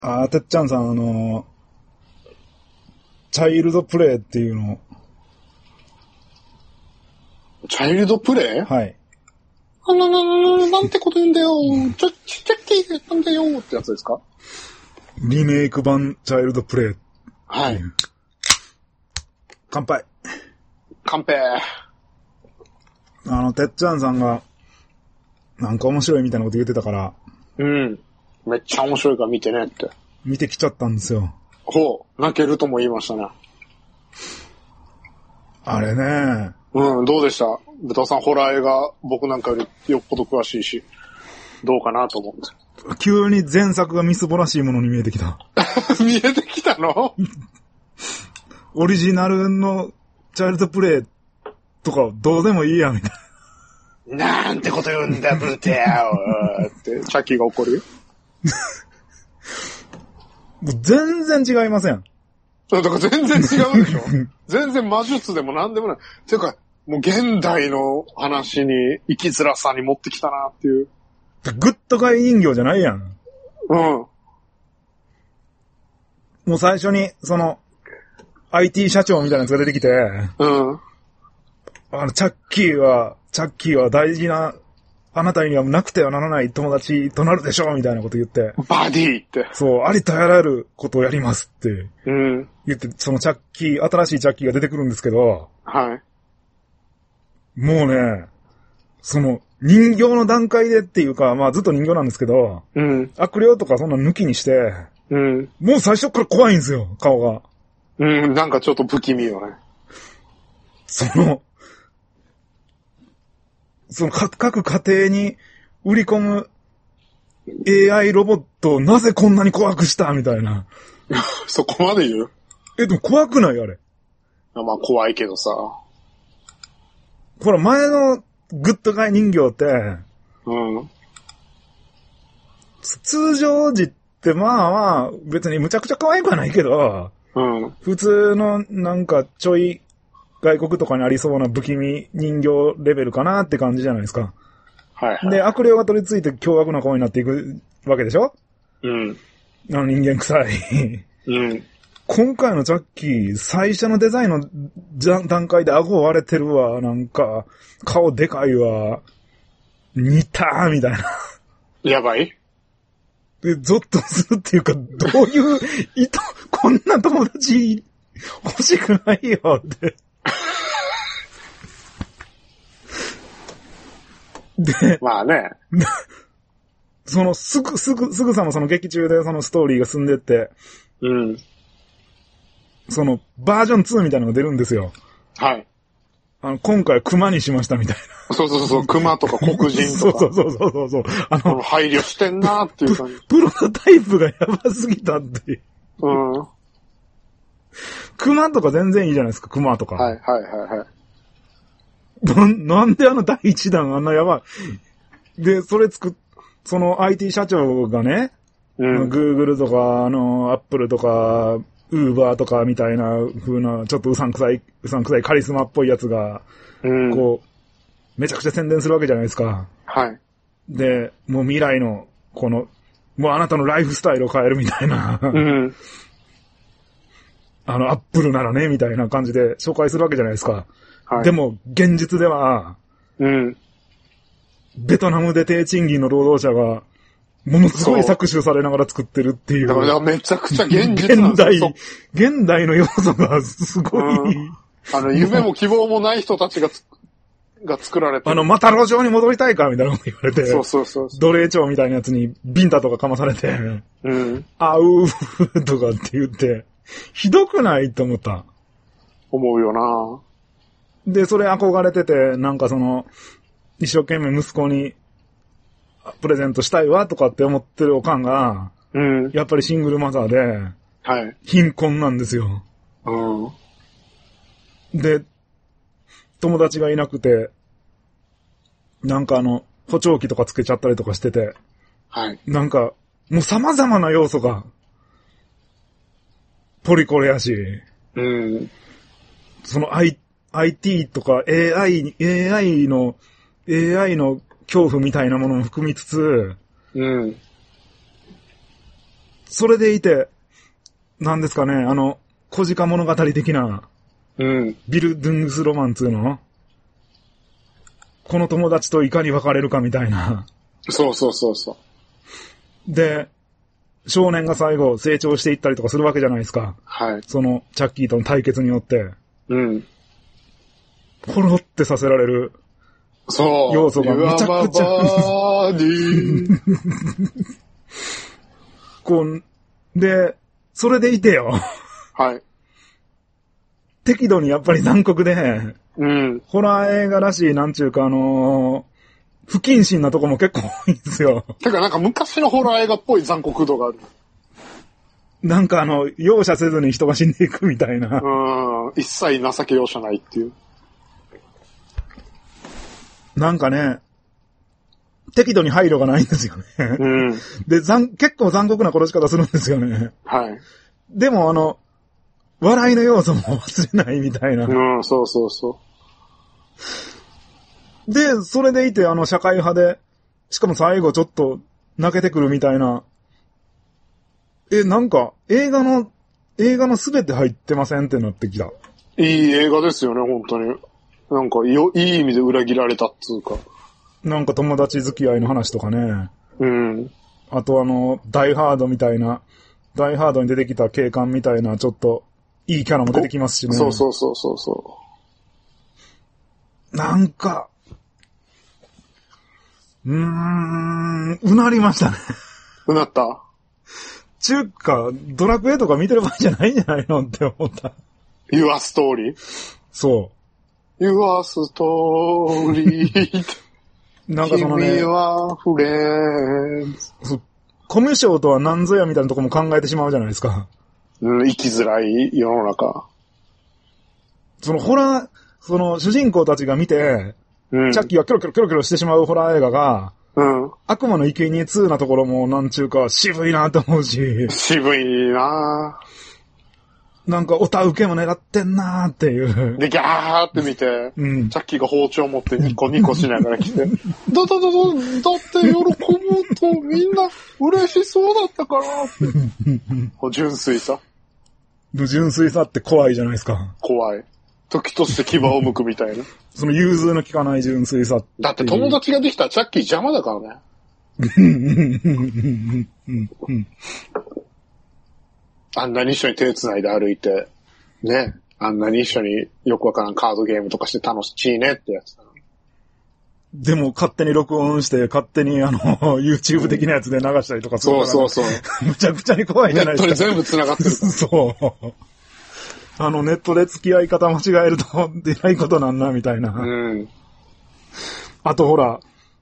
てっちゃんさん、チャイルドプレイっていうのを。 チャイルドプレイ？ はい。 なんてこと言うんだよ。チャッキーなんだよってやつですか？ リメイク版チャイルドプレイ。 はい。 乾杯。 乾杯。 てっちゃんさんが、なんか面白いみたいなこと言ってたから。 うん。めっちゃ面白いから見てねって。 見てきちゃったんですよ。 ほう、泣けるとも言いましたね。 あれね。 うん、どうでした？豚さんホラー映画、僕なんかよりよっぽど詳しいし、どうかなと思って。 急に前作がみすぼらしいものに見えてきた。 見えてきたの？ オリジナルのチャイルドプレイとかどうでもいいや、みたいな。なんてこと言うんだ、ブテーって、チャッキーが怒るよ。 もう全然違いません。 だから全然違うでしょ。全然魔術でもなんでもない。ていうか、もう現代の話に生きづらさに持ってきたなっていう。 グッドガイ人形じゃないやん。 うん。 もう最初に、IT 社長みたいなやつが出てきて、 うん。 チャッキーは大事な、あなたにはなくてはならない友達となるでしょうみたいなこと言って。 バディって。 そう、ありとあらゆることをやりますって。 うん。 言って、新しいチャッキーが出てくるんですけど。 はい。 もうね、人形の段階でっていうか、まあずっと人形なんですけど。 うん。 悪霊とかそんな抜きにして。 うん。 もう最初から怖いんですよ、顔が。 うん、なんかちょっと不気味よね。 各家庭に売り込む AI ロボットをなぜこんなに怖くしたみたいな。 そこまで言う？ でも怖くないあれ。 まあ怖いけどさ。 ほら、前のグッドガイ人形って、 うん。 通常時ってまあ別にむちゃくちゃ可愛くはないけど、 うん。 普通のなんかちょい外国とかにありそうな不気味人形レベルかなって感じじゃないですか。 はいはい。 で、悪霊が取り付いて凶悪な顔になっていくわけでしょ？ うん。 人間臭い。 うん。 今回のジャッキー、最初のデザインの段階で顎割れてるわ、なんか、顔でかいわ、似たーみたいな。 やばい？ で、ゾッとするっていうか、どういう意図、こんな友達欲しくないよって。で、 まあね。 すぐさま劇中でストーリーが進んでって、 うん。 バージョン2みたいなのが出るんですよ。 はい。 今回熊にしましたみたいな。 そう、熊とか黒人とか。 そう。 配慮してんなーっていう感じ。 プロトタイプがやばすぎたっていう。 うん。 熊とか全然いいじゃないですか、熊とか。 はい。 なんで第一弾あんなやばい。で、IT 社長がね、 うん。 Google とか、Apple とか、Uber とかみたいな風な、ちょっとうさんくさいカリスマっぽいやつが、 うん。 めちゃくちゃ宣伝するわけじゃないですか。 はい。 で、もう未来の、もうあなたのライフスタイルを変えるみたいな。 うん。 アップルならね、みたいな感じで紹介するわけじゃないですか。 はい。 でも、現実では、 うん。 ベトナムで低賃金の労働者が、ものすごい搾取されながら作ってるっていう。 だからめちゃくちゃ現実なんですよ。 現代の要素がすごい。 夢も希望もない人たちが作られてる。 マタロ城に戻りたいかみたいなこと言われて。 そう。 奴隷長みたいなやつにビンタとかかまされて。 うん。 あうーとかって言って、ひどくないと思った。 思うよな。 で、それ憧れてて、なんか一生懸命息子にプレゼントしたいわとかって思ってるおかんが、 うん。 やっぱりシングルマザーで、 はい。 貧困なんですよ。 うん。 で、友達がいなくて、なんか補聴器とかつけちゃったりとかしてて、 はい。 なんか、もう様々な要素が、ポリコレやし、 うん。 IT とか AI の恐怖みたいなものも含みつつ、 うん。 それでいて、なんですかね、小鹿物語的な、 うん。 ビルドゥングスロマンツーの、この友達といかに別れるかみたいな。 そうそうそうそう。 で、少年が最後成長していったりとかするわけじゃないですか。 はい。 その、チャッキーとの対決によって、 うん。 ほろってさせられるそう。 要素がめちゃくちゃ。こう、で、それでいてよ。 はい。 適度にやっぱり残酷で、 うん。 ホラー映画らしい、なんちゅうか不謹慎なとこも結構多いんですよ。 てかなんか昔のホラー映画っぽい残酷度がある。 なんか容赦せずに人が死んでいくみたいな。 一切情け容赦ないっていう。 なんかね、適度に配慮がないんですよね。 うん。 で、結構残酷な殺し方するんですよね。 はい。 でも笑いの要素も忘れないみたいな。 うん、そうそうそう。 で、それでいて社会派で、しかも最後ちょっと泣けてくるみたいな。なんか映画の全て入ってませんってなってきた。 いい映画ですよね、本当に。なんかいい意味で裏切られたっつうか。 なんか友達付き合いの話とかね。 うん。 あとダイハードみたいな、ダイハードに出てきた警官みたいな、ちょっといいキャラも出てきますしね。 そうそうそうそうそう。 なんか、うなりましたね。 うなった中華、ドラクエとか見てる場合じゃないんじゃないのって思った。 Your Story? そう。 Your Story. なんかそのね、 君はフレンズ。 コミュ障とは何ぞやみたいなとこも考えてしまうじゃないですか。 うん、生きづらい世の中。 その主人公たちが見て、 うん、 チャッキーがキョロキョロキョロキョロしてしまうホラー映画が、 うん。 悪魔の生贄2なところもなんちゅうか渋いなと思うし。 渋いななんかオタ受けも狙ってんなーっていう。 で、ギャーって見て、 うん、 チャッキーが包丁持ってニコニコしながら来て、だって喜ぶとみんな嬉しそうだったからって。純粋さ。 純粋さって怖いじゃないですか。 怖い。時として牙を剥くみたいな。 その融通の利かない純粋さ。 だって友達ができたらチャッキー邪魔だからね。あんなに一緒に手繋いで歩いて、ね。あんなに一緒によくわからんカードゲームとかして楽しいねってやつだな。 でも勝手に録音して勝手にYouTube 的なやつで流したりとかするから、 そうそうそう。 むちゃくちゃに怖いじゃないですか。 ネットに全部繋がってる。 そう。ネットで付き合い方間違えると出ないことなんな、みたいな。 うん。 あとほら、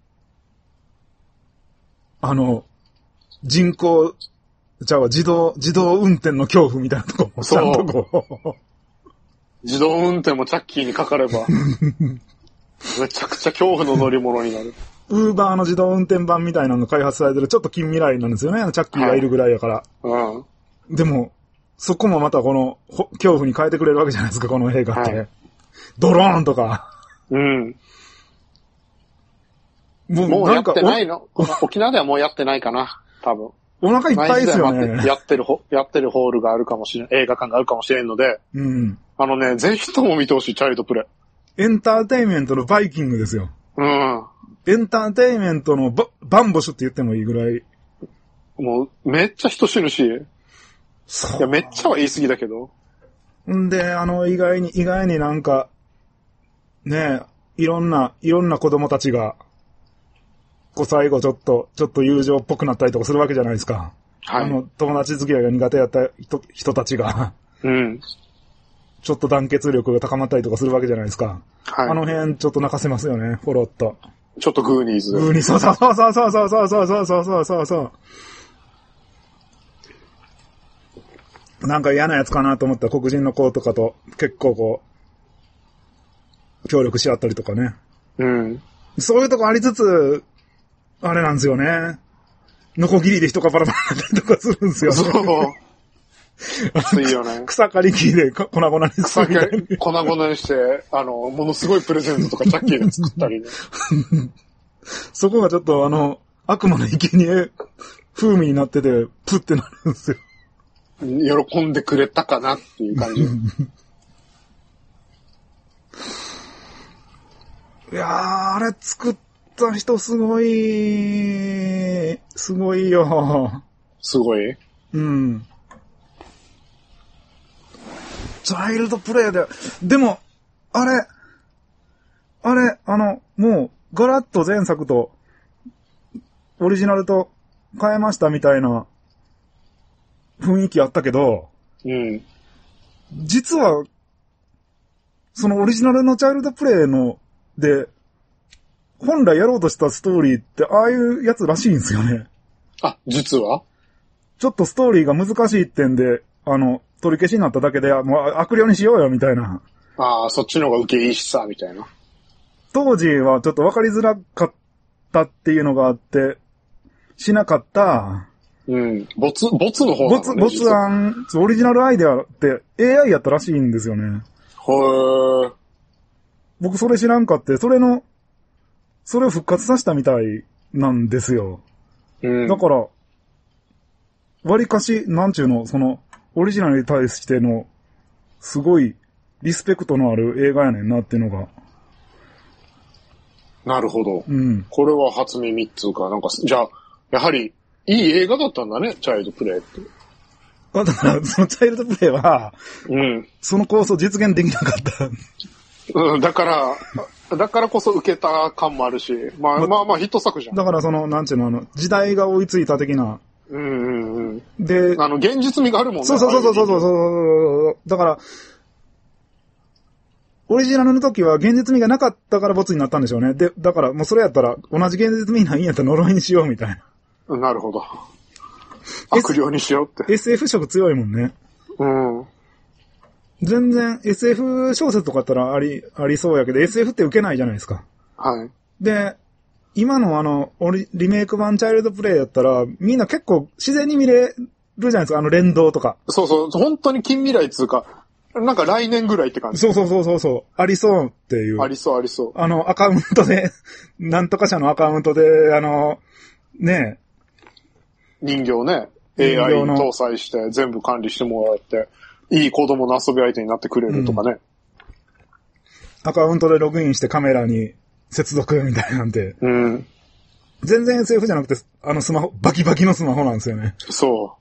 自動運転の恐怖みたいなとこもちゃんとこう。 自動運転もチャッキーにかかれば、めちゃくちゃ恐怖の乗り物になる。 ウーバーの自動運転版みたいなのが開発されてるちょっと近未来なんですよね、チャッキーがいるぐらいやから。 はい、 でも、そこもまたこの恐怖に変えてくれるわけじゃないですか、この映画って。はい、ドローンとか。 うん。もうやってないの沖縄ではもうやってないかな、多分。 お腹いっぱいですよね。 やってるホールがあるかもしれん、映画館があるかもしれんので。 うん。 ぜひとも見てほしい、チャイルドプレイ。 エンターテイメントのバイキングですよ。 うん。 エンターテイメントのバンボシュって言ってもいいぐらい。 もう、めっちゃ人死ぬし。 そう。 いや、めっちゃは言い過ぎだけど。 んで、意外になんか、ねえ、いろんな子供たちが、最後ちょっと友情っぽくなったりとかするわけじゃないですか。 はい。 友達付き合いが苦手やった人たちが、 うん。 ちょっと団結力が高まったりとかするわけじゃないですか。 はい。 辺ちょっと泣かせますよね、ポロッと。 ちょっとグーニーズ。 そう。なんか嫌なやつかなと思ったら黒人の子とかと結構協力し合ったりとかね。 うん。 そういうとこありつつ、あれなんですよね。ノコギリで人がバラバラになったりとかするんですよね。 そう。いいよね。 草刈り機で粉々にするみたいな。 粉々にして、ものすごいプレゼントとかチャッキーで作ったりね。 そこがちょっと悪魔の生贄風味になってて、プってなるんですよ。喜んでくれたかなっていう感じ。 いやー、あれ作った人すごいよ。 すごい。 うん。チャイルドプレイで、でも、あれ、もう、ガラッと前作と、オリジナルと変えましたみたいな雰囲気あったけど、 うん。 実は、そのオリジナルのチャイルドプレイの、で、本来やろうとしたストーリーって、ああいうやつらしいんですよね。 あ、実はちょっとストーリーが難しいってんで、取り消しになっただけで、もう悪霊にしようよ、みたいな。 ああ、そっちの方が受けいいしさ、みたいな。 当時はちょっと分かりづらかったっていうのがあって、しなかった、 うん。ボツの方なのね。 没案、オリジナルアイデアって AI やったらしいんですよね。 へー。 僕それ知らんかって、それを復活させたみたいなんですよ。 うん。 だから、割かし、なんちゅうの、オリジナルに対しての、すごい、リスペクトのある映画やねんなっていうのが。 なるほど。 うん。 これは初耳っつうか、なんか、じゃあ、やはり、いい映画だったんだね、チャイルドプレイって。 だから、そのチャイルドプレイは、 うん。 その構想実現できなかった。 うん、だからこそ受けた感もあるし、まあヒット作じゃん。 だからなんちゅうの、時代が追いついた的な。 うんうんうん。 で、 現実味があるもんね。 そう。だから、オリジナルの時は現実味がなかったからボツになったんでしょうね。で、だからもうそれやったら、同じ現実味ないんやったら呪いにしようみたいな。 なるほど。悪霊にしようって。 SF 色強いもんね。 うん。 全然 SF 小説とかだったらありそうやけど、SF って受けないじゃないですか。 はい。 で、今のリメイク版チャイルドプレイやったら、みんな結構自然に見れるじゃないですか、連動とか。 そう、本当に近未来っつうか、なんか来年ぐらいって感じ。 そう。ありそうっていう。 ありそう。 アカウントで、なんとか社のアカウントで、ねえ。人形ね、AI に搭載して全部管理してもらって、いい子供の遊び相手になってくれるとかね。 アカウントでログインしてカメラに接続みたいなんて。 うん。 全然 SF じゃなくて、スマホ、バキバキのスマホなんですよね。 そう。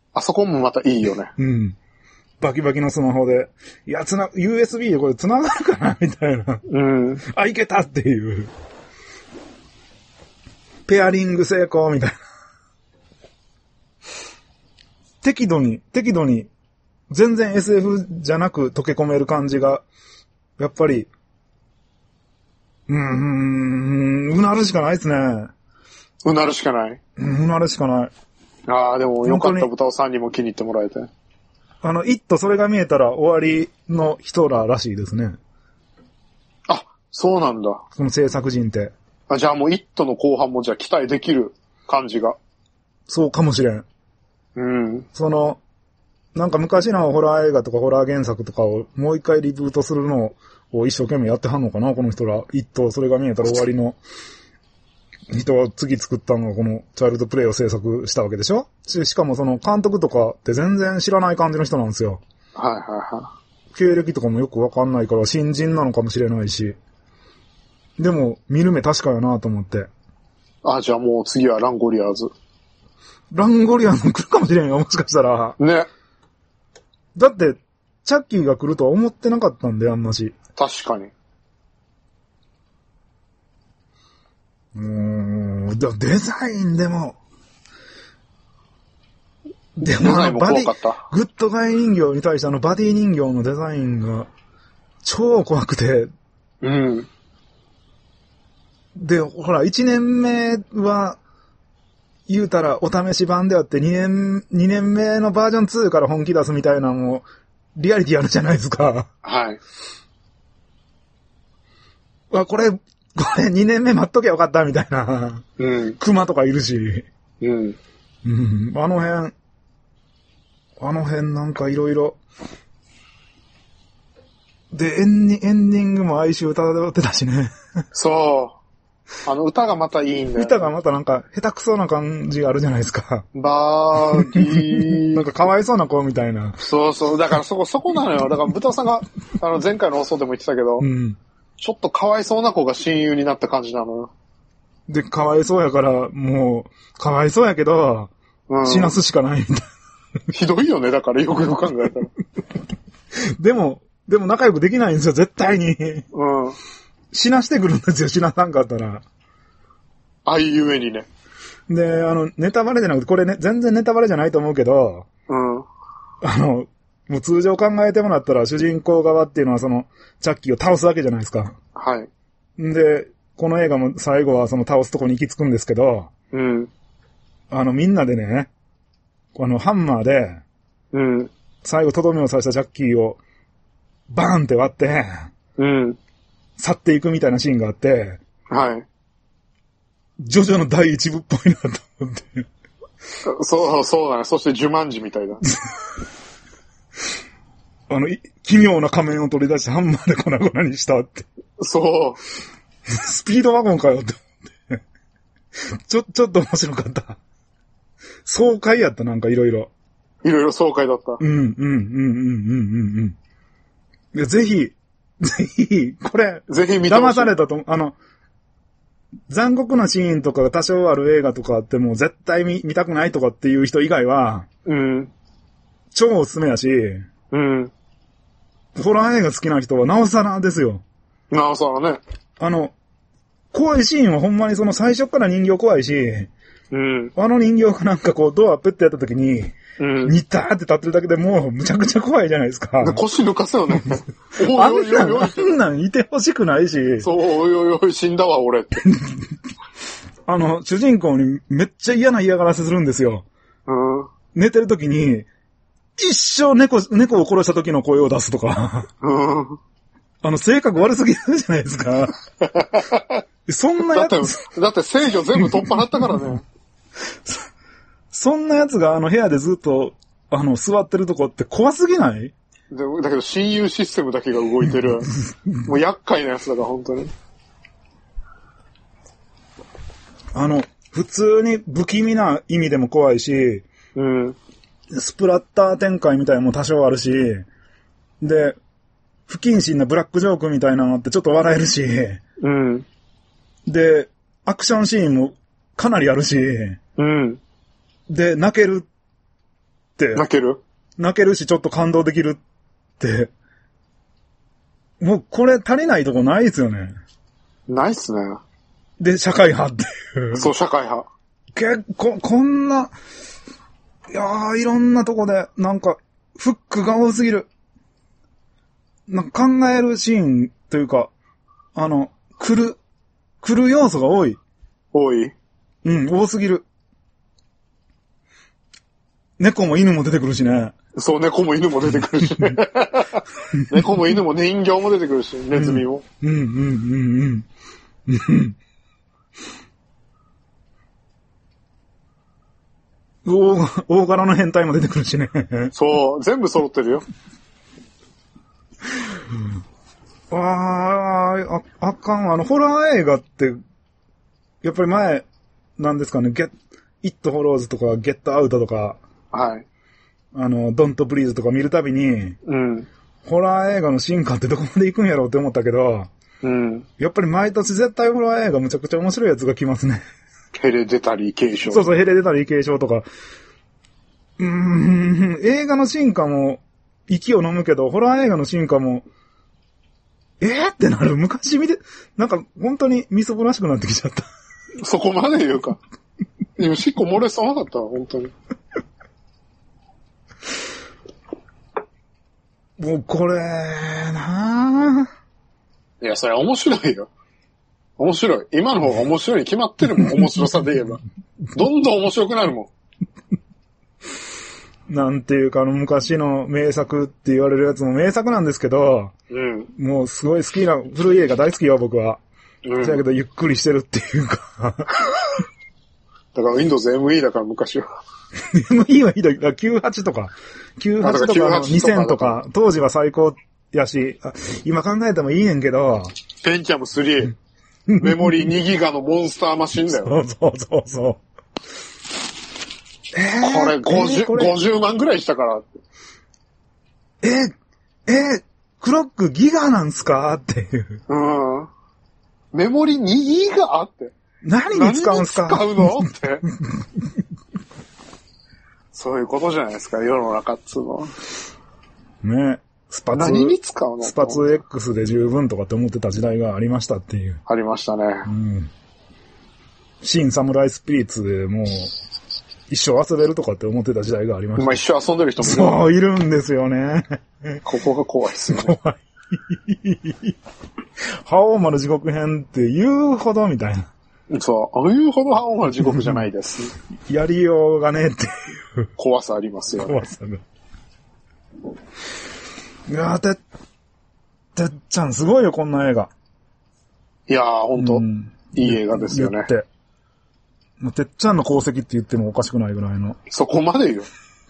あそこもまたいいよね。 うん。バキバキのスマホで、いや、USB でこれ繋がるかなみたいな。 うん。 あ、いけたっていう。ペアリング成功みたいな。適度に、全然 SF じゃなく溶け込める感じが、やっぱり、うなるしかないですね。 うなるしかない。 うなるしかない。 ああ、でもよかった、豚尾さんにも気に入ってもらえて。 それが見えたら終わりの人らしいですね。 あ、そうなんだ。 その制作人って。 あ、じゃあもうイットの後半もじゃあ期待できる感じが。 そうかもしれん。 うん。 なんか昔のホラー映画とかホラー原作とかをもう一回リブートするのを一生懸命やってはんのかなこの人ら。それが見えたら終わりの人は次作ったのがこのチャイルドプレイを制作したわけでしょ？しかも監督とかって全然知らない感じの人なんですよ。 はい。 経歴とかもよくわかんないから新人なのかもしれないし。でも見る目確かやなと思って。 あ、じゃあもう次はランゴリアーズ。 ランゴリアーズも来るかもしれんよ、もしかしたら。 ね。 だって、チャッキーが来るとは思ってなかったんで、あんなし。 確かに。 デザインでも、 デザインも怖かった。 グッドガイ人形に対してバディ人形のデザインが超怖くて。 うん。 で、ほら、1年目は、言うたらお試し版であって2年目のバージョン2から本気出すみたいなのも、リアリティあるじゃないですか。 はい。 これ2年目待っとけよかったみたいな。 うん。 熊とかいるし。 うん。 うん。あの辺なんかいろいろ。で、エンディングも哀愁漂ってたしね。 そ歌がまたいいんだよ。 歌がまたなんか、下手くそな感じがあるじゃないですか。 バーディー。 なんかかわいそうな子みたいな。 そうそう。だからそこなのよ。だから、豚さんが、前回の放送でも言ってたけど、 うん。 ちょっとかわいそうな子が親友になった感じなのよ。 で、かわいそうやから、もう、かわいそうやけど、死なすしかないみたいな。 ひどいよね、だからよくよく考えたら。 でも仲良くできないんですよ、絶対に。 うん。 死なしてくるんですよ、死なさんかったら。 愛ゆえにね。 で、ネタバレじゃなくて、これね、全然ネタバレじゃないと思うけど、 うん。 もう通常考えてもらったら、主人公側っていうのはチャッキーを倒すわけじゃないですか。 はい。 で、この映画も最後は倒すとこに行き着くんですけど、 うん。 みんなでね、ハンマーで、 うん。 最後とどめを刺したジャッキーを、バーンって割って、 うん。 去っていくみたいなシーンがあって、 はい。 ジョジョの第一部っぽいなと思って。 そうだね。そしてジュマンジみたいだ。 奇妙な仮面を取り出してハンマーで粉々にしたって。 そう。 スピードワゴンかよって思って。ちょっと面白かった。爽快やった、なんかいろいろ。 いろいろ爽快だった。 でぜひ、これ、 ぜひ見てほしい。 騙されたと思う。残酷なシーンとかが多少ある映画とかあっても絶対見たくないとかっていう人以外は、 うん。 超おすすめやし、 うん。 ホラー映画好きな人はなおさらですよ。 なおさらね。 怖いシーンはほんまに最初から人形怖いし、 うん。 人形がなんかドアペッてやった時に、 うん。 ニターって立ってるだけでもうむちゃくちゃ怖いじゃないですか。 腰抜かすよね。 あんなんいてほしくないし。 そう、おいおいおい、死んだわ、俺って。 主人公にめっちゃ嫌な嫌がらせするんですよ。 うん。 寝てる時に、一生猫を殺した時の声を出すとか。 うん。 性格悪すぎるじゃないですか。そんなやつ。 だって制御全部取っ払ったからね。 そんなやつが部屋でずっと、座ってるとこって怖すぎない？ だけど親友システムだけが動いてる。もう厄介なやつだから、本当に。 普通に不気味な意味でも怖いし、 うん。 スプラッター展開みたいなのも多少あるし、で、不謹慎なブラックジョークみたいなのってちょっと笑えるし、 うん。 で、アクションシーンもかなりあるし、 うん。 で、泣けるって。 泣けるし、ちょっと感動できるって。もうこれ足りないとこないですよね。 ないっすね。 で、社会派っていう。 そう、社会派。 結構、こんな、いやー、いろんなとこで、なんか、フックが多すぎる。なんか考えるシーンというか、来る要素が多い。 多い？ うん、多すぎる。猫も犬も出てくるしね。 そう、猫も犬も出てくるしね。猫も犬も人形も出てくるし、ネズミも。 大柄の変態も出てくるしね。 そう、全部揃ってるよ。 あかん。ホラー映画って、やっぱり前、なんですかね、It Follows とか Get Out とか、 はい。 Don't Breathe とか見るたびに、 うん。 ホラー映画の進化ってどこまで行くんやろうって思ったけど、 うん。 やっぱり毎年絶対ホラー映画むちゃくちゃ面白いやつが来ますね。 ヘレデタリー継承。 そう、ヘレデタリー継承とか。映画の進化も息を飲むけど、ホラー映画の進化も、ってなる。昔見て、なんか本当にみそぼらしくなってきちゃった。 そこまで言うか。今、しっこ漏れそうなかったわ、本当に。 もうこれ、なぁ。 いや、それ面白いよ。面白い。今の方が面白いに決まってるもん、面白さで言えば。どんどん面白くなるもん。なんていうか、昔の名作って言われるやつも名作なんですけど、 うん。 もうすごい好きな、古い映画大好きよ、僕は。うん。だけど、ゆっくりしてるっていうか。 だから Windows ME だから昔は。 ME はいいだけど、98とか、98とか2000とか、当時は最高やし、今考えてもいいねんけど。 ペンキャム3。 メモリ2ギガのモンスターマシンだよ。 そうそうそう。 これ50万ぐらいしたから。 クロックギガなんすかっていう。 うん。メモリ2ギガって。 何に使うんすか？ 何に使うのって。そういうことじゃないですか、世の中っつうのは。 ね。 何に使うの？ スパツ X で十分とかって思ってた時代がありましたっていう。 ありましたね。 うん。新サムライスピリッツでもう、一生遊べるとかって思ってた時代がありました。 今一生遊んでる人もいる。 そう、いるんですよね。 ここが怖いですよね。 怖い。覇王丸地獄編って言うほどみたいな。 そう、言うほど覇王丸地獄じゃないです。 やりようがねっていう。 怖さありますよね。 怖さが。いやー、てっちゃんすごいよ、こんな映画。 いやー、ほんと、いい映画ですよね。 てっちゃんの功績って言ってもおかしくないぐらいの。 そこまでよ。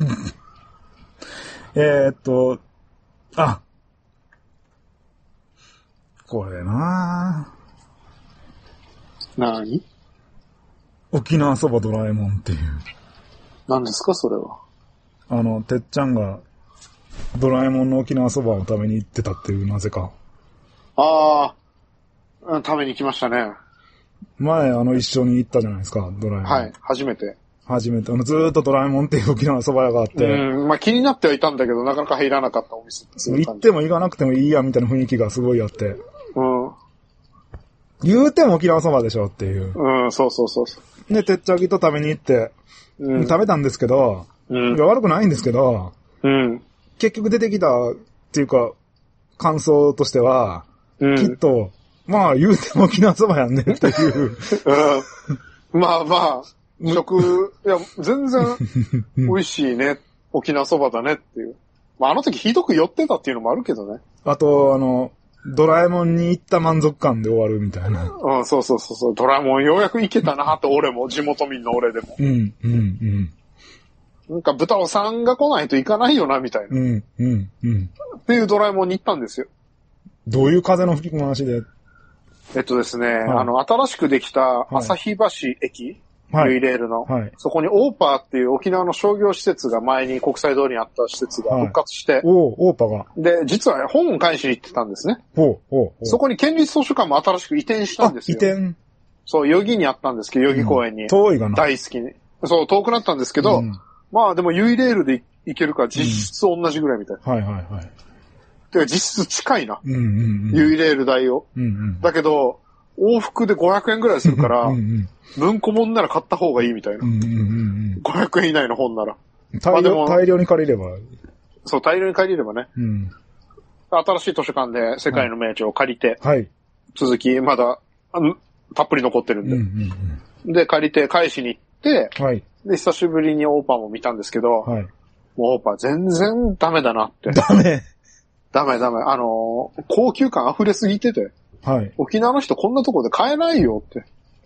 これなぁ。なに？ 沖縄そばドラえもんっていう。 何ですか、それは。 てっちゃんがドラえもんの沖縄そばを食べに行ってたっていう、なぜか。 ああ、食べに来ましたね。 前、一緒に行ったじゃないですか、ドラえもん。 はい、初めて。 ずーっとドラえもんっていう沖縄そば屋があって。 まあ気になってはいたんだけど、なかなか入らなかったお店です行っても行かなくてもいいや、みたいな雰囲気がすごいあって。 うん。 言うても沖縄そばでしょっていう。 うん、そう。 で、てっちゃぎと食べに行って、食べたんですけど、いや悪くないんですけど、結局出てきたっていうか、感想としては、きっと、まあ言うても沖縄そばやんねっていう。 まあ、いや、全然美味しいね。沖縄そばだねっていう。まああの時ひどく寄ってたっていうのもあるけどね。 あと、ドラえもんに行った満足感で終わるみたいな。 そう。ドラえもんようやく行けたなって俺も、地元民の俺でも。なんか豚尾さんが来ないと行かないよな、みたいな。っていうドラえもんに行ったんですよ。 どういう風の吹き回しで？ ですね、新しくできた旭橋駅、ユイレールの、そこにオーパーっていう沖縄の商業施設が前に国際通りにあった施設が復活して、 オーパーが。 で、実は本を返しに行ってたんですね。そこに県立図書館も新しく移転したんですよ。 移転？ そう、代々木にあったんですけど、代々木公園に。 遠いがな。 大好きに。そう、遠くなったんですけど、まあでもユイレールで行けるから実質同じぐらいみたいな。てか実質近いな。ユイレール代を。だけど、往復で500円ぐらいするから、文庫本なら買った方がいいみたいな。500円以内の本なら。 大量に借りれば。 そう、大量に借りればね。新しい図書館で世界の名著を借りて、続きまだたっぷり残ってるんで。で、借りて返しに行って、で、久しぶりにオーパーも見たんですけど、もうオーパー全然ダメだなって。ダメ。高級感溢れすぎてて。沖縄の人こんなとこで買えないよって。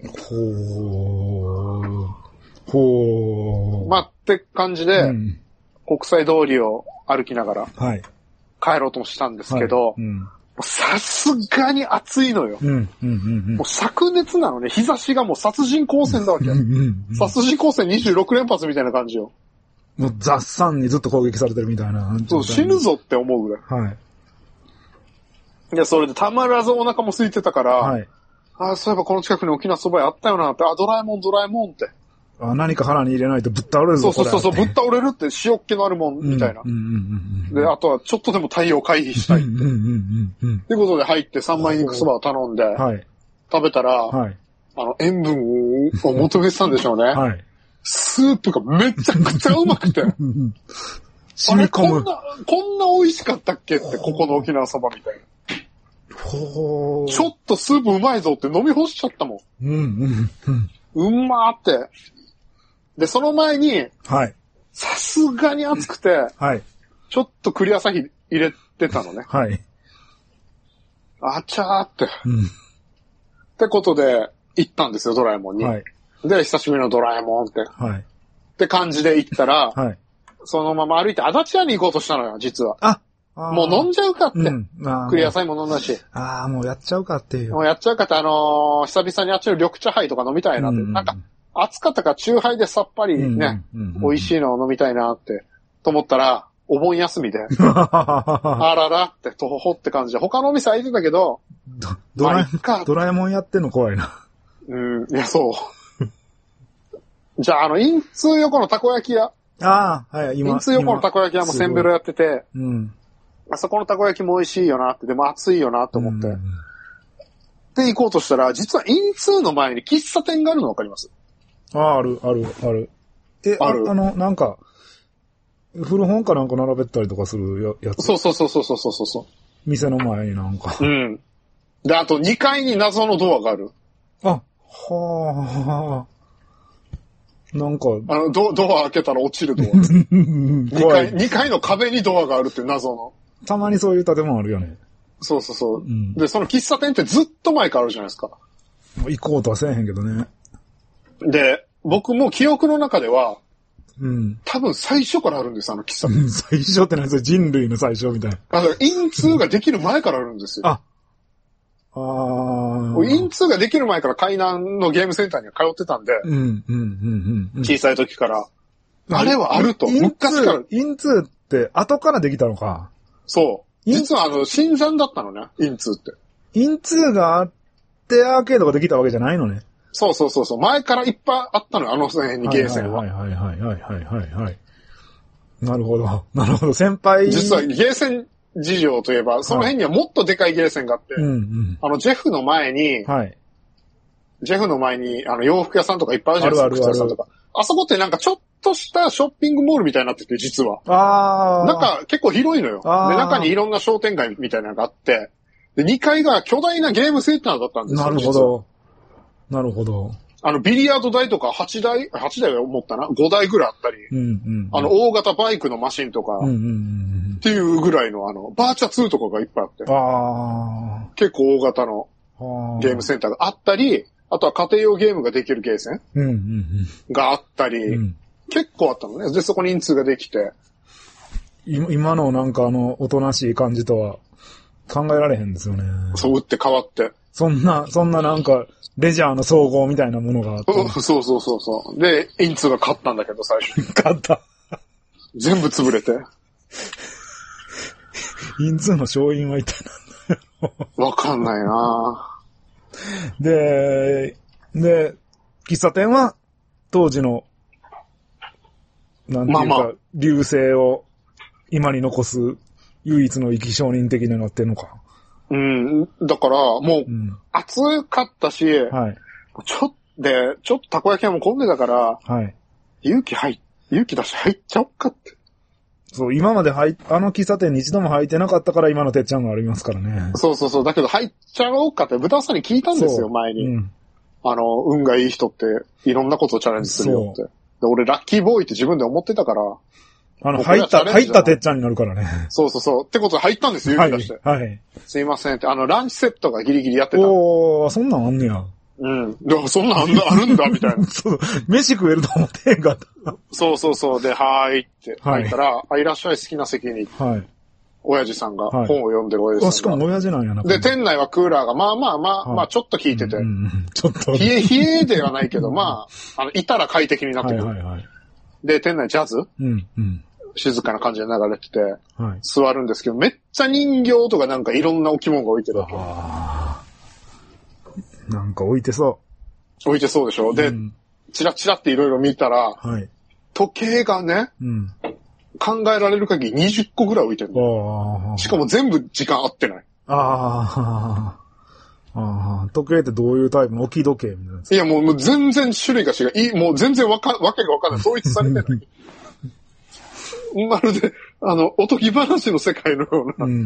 まあ、って感じで、国際通りを歩きながら、帰ろうともしたんですけど、さすがに暑いのよ。もう灼熱なのね。日差しがもう殺人光線だわけ。殺人光線26連発みたいな感じよ。 もう雑産にずっと攻撃されてるみたいな。 そう、死ぬぞって思うぐらい。で、それでたまらずお腹も空いてたから、そういえばこの近くに沖縄そば屋あったよなって、ドラえもんって。 何か腹に入れないとぶっ倒れるぞ。 そう、ぶっ倒れるって塩っ気のあるもん、みたいな。で、あとはちょっとでも太陽回避したいって。ってことで入って3枚肉そばを頼んで、食べたら、塩分を求めてたんでしょうね。スープがめちゃくちゃうまくて。 染み込む。 こんな美味しかったっけって、ここの沖縄そばみたいな。ちょっとスープうまいぞって飲み干しちゃったもん。うんまーって。で、その前に、さすがに暑くて、ちょっと栗朝日入れてたのね。あちゃーって。ってことで、行ったんですよ、ドラえもんに。で、久しぶりのドラえもんって。って感じで行ったら、そのまま歩いて足立屋に行こうとしたのよ、実は。 もう飲んじゃうかって。クリアサイも飲んだし。 もうやっちゃうかっていう。 もうやっちゃうかって、久々にあっちの緑茶杯とか飲みたいなって。なんか、暑かったからチューハイでさっぱりね、美味しいのを飲みたいなって、と思ったら、お盆休みで。あららって、とほほって感じで。他のお店開いてたけど、 ドラえもんやってんの怖いな。 いや、そう。じゃあ、インツー横のたこ焼き屋。 はい、 インツー横のたこ焼き屋もセンベロやってて、あそこのたこ焼きも美味しいよなって、でも暑いよなと思って。で、行こうとしたら、実はインツーの前に喫茶店があるの分かります？ ある。なんか、古本かなんか並べたりとかするやつ。 そう。 店の前になんか。 で、あと2階に謎のドアがある。 なんか。 ドア開けたら落ちるドア。2階の壁にドアがあるっていう謎の。 たまにそういう建物あるよね。 そう。で、その喫茶店ってずっと前からあるじゃないですか。 行こうとはせえへんけどね。 で、僕も記憶の中では、多分最初からあるんです、喫茶店。 最初って何それ人類の最初みたいな。 インツーができる前からあるんですよ。インツーができる前から海南のゲームセンターには通ってたんで、小さい時から。あれはあると。昔から。 インツーって後からできたのか。 そう。実は新参だったのね、インツーって。 インツーがあってアーケードができたわけじゃないのね。 そう。前からいっぱいあったのよ、辺にゲーセンは。 はい。なるほど。先輩。 実はゲーセン事情といえば、その辺にはもっとでかいゲーセンがあって、ジェフの前に、洋服屋さんとかいっぱいあるじゃないですか、靴屋さんとか。あそこってなんかちょっとしたショッピングモールみたいになってて、実は。なんか結構広いのよ。で、中にいろんな商店街みたいなのがあって、で、2階が巨大なゲームセンターだったんですよ。 なるほど。 ビリヤード台とか8台は思ったな ?5 台ぐらいあったり、大型バイクのマシンとか、っていうぐらいのバーチャ2とかがいっぱいあって、結構大型のゲームセンターがあったり、あとは家庭用ゲームができるゲーセンがあったり、結構あったのね。で、そこにインツーができて。 今のなんかおとなしい感じとは考えられへんですよね。 そう、打って変わって。 そんななんか、レジャーの総合みたいなものがあって。 そう。で、インツーが勝ったんだけど、最初に。 勝った。 全部潰れて。 インツーの勝因は一体なんだよ。わかんないなで、喫茶店は、当時の、なんていうか、流星を今に残す唯一の生き証人的になってんのか。 だから、もう、暑かったし、ちょっとたこ焼き屋も混んでたから、勇気出して入っちゃおっかって。 そう、今まで喫茶店に一度も入ってなかったから今のてっちゃんがありますからね。 そう。だけど入っちゃおうかって、豚さんに聞いたんですよ、前に。運がいい人っていろんなことをチャレンジするよって。で、俺ラッキーボーイって自分で思ってたから、 入ったてっちゃんになるからね。 そう。ってことで入ったんですよ、勇気出して。すいませんって、ランチセットがギリギリやってた。 そんなんあんねや。 でもそんなんあるんだ、みたいな。 そう、飯食えると思ってへんかった。 そう。で、って入ったら、いらっしゃい、好きな席に。親父さんが、本を読んでる親父さんが。 しかも親父なんやな。 で、店内はクーラーが、まあ、ちょっと効いてて。 ちょっと。 冷えではないけど、いたら快適になってくる。で、店内ジャズ静かな感じで流れてて、座るんですけど、めっちゃ人形とかなんかいろんな置物が置いてるわけ。 なんか置いてそう。 置いてそうでしょ。で、チラチラっていろいろ見たら、時計がね、考えられる限り20個ぐらい置いてるの。しかも全部時間合ってない。 時計ってどういうタイプの置き時計みたいなやつ？ いや、もう全然種類が違う。もう全然わけがわかんない。統一されてない。まるで、おとぎ話の世界のような。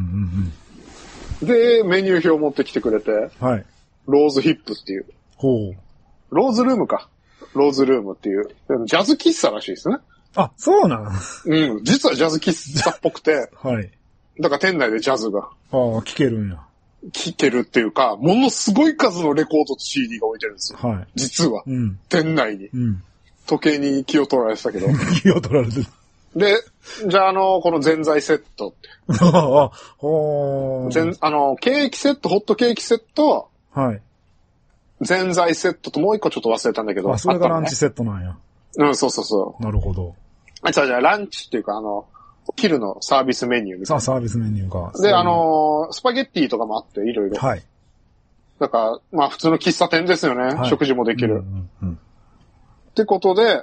で、メニュー表を持ってきてくれて、ローズヒップっていう。ローズルームか。ローズルームっていう。ジャズ喫茶らしいですね。 そうなん？ 実はジャズ喫茶っぽくて。だから店内でジャズが。 聴けるんや。 聴けるっていうか、ものすごい数のレコードと CD が置いてるんですよ。実は。店内に。時計に気を取られてたけど。 気を取られてた。 で、じゃあこのぜんざいセットって。ケーキセット、ホットケーキセット、 はい。 ぜんざいセットともう一個ちょっと忘れたんだけど。 それがランチセットなんや。 うん、そうそうそう。 なるほど。 じゃあランチっていうか昼のサービスメニューみたいな。 サービスメニューが。 で、スパゲッティとかもあって、いろいろ。 はい。 だから、まあ普通の喫茶店ですよね。はい、食事もできる。ってことで、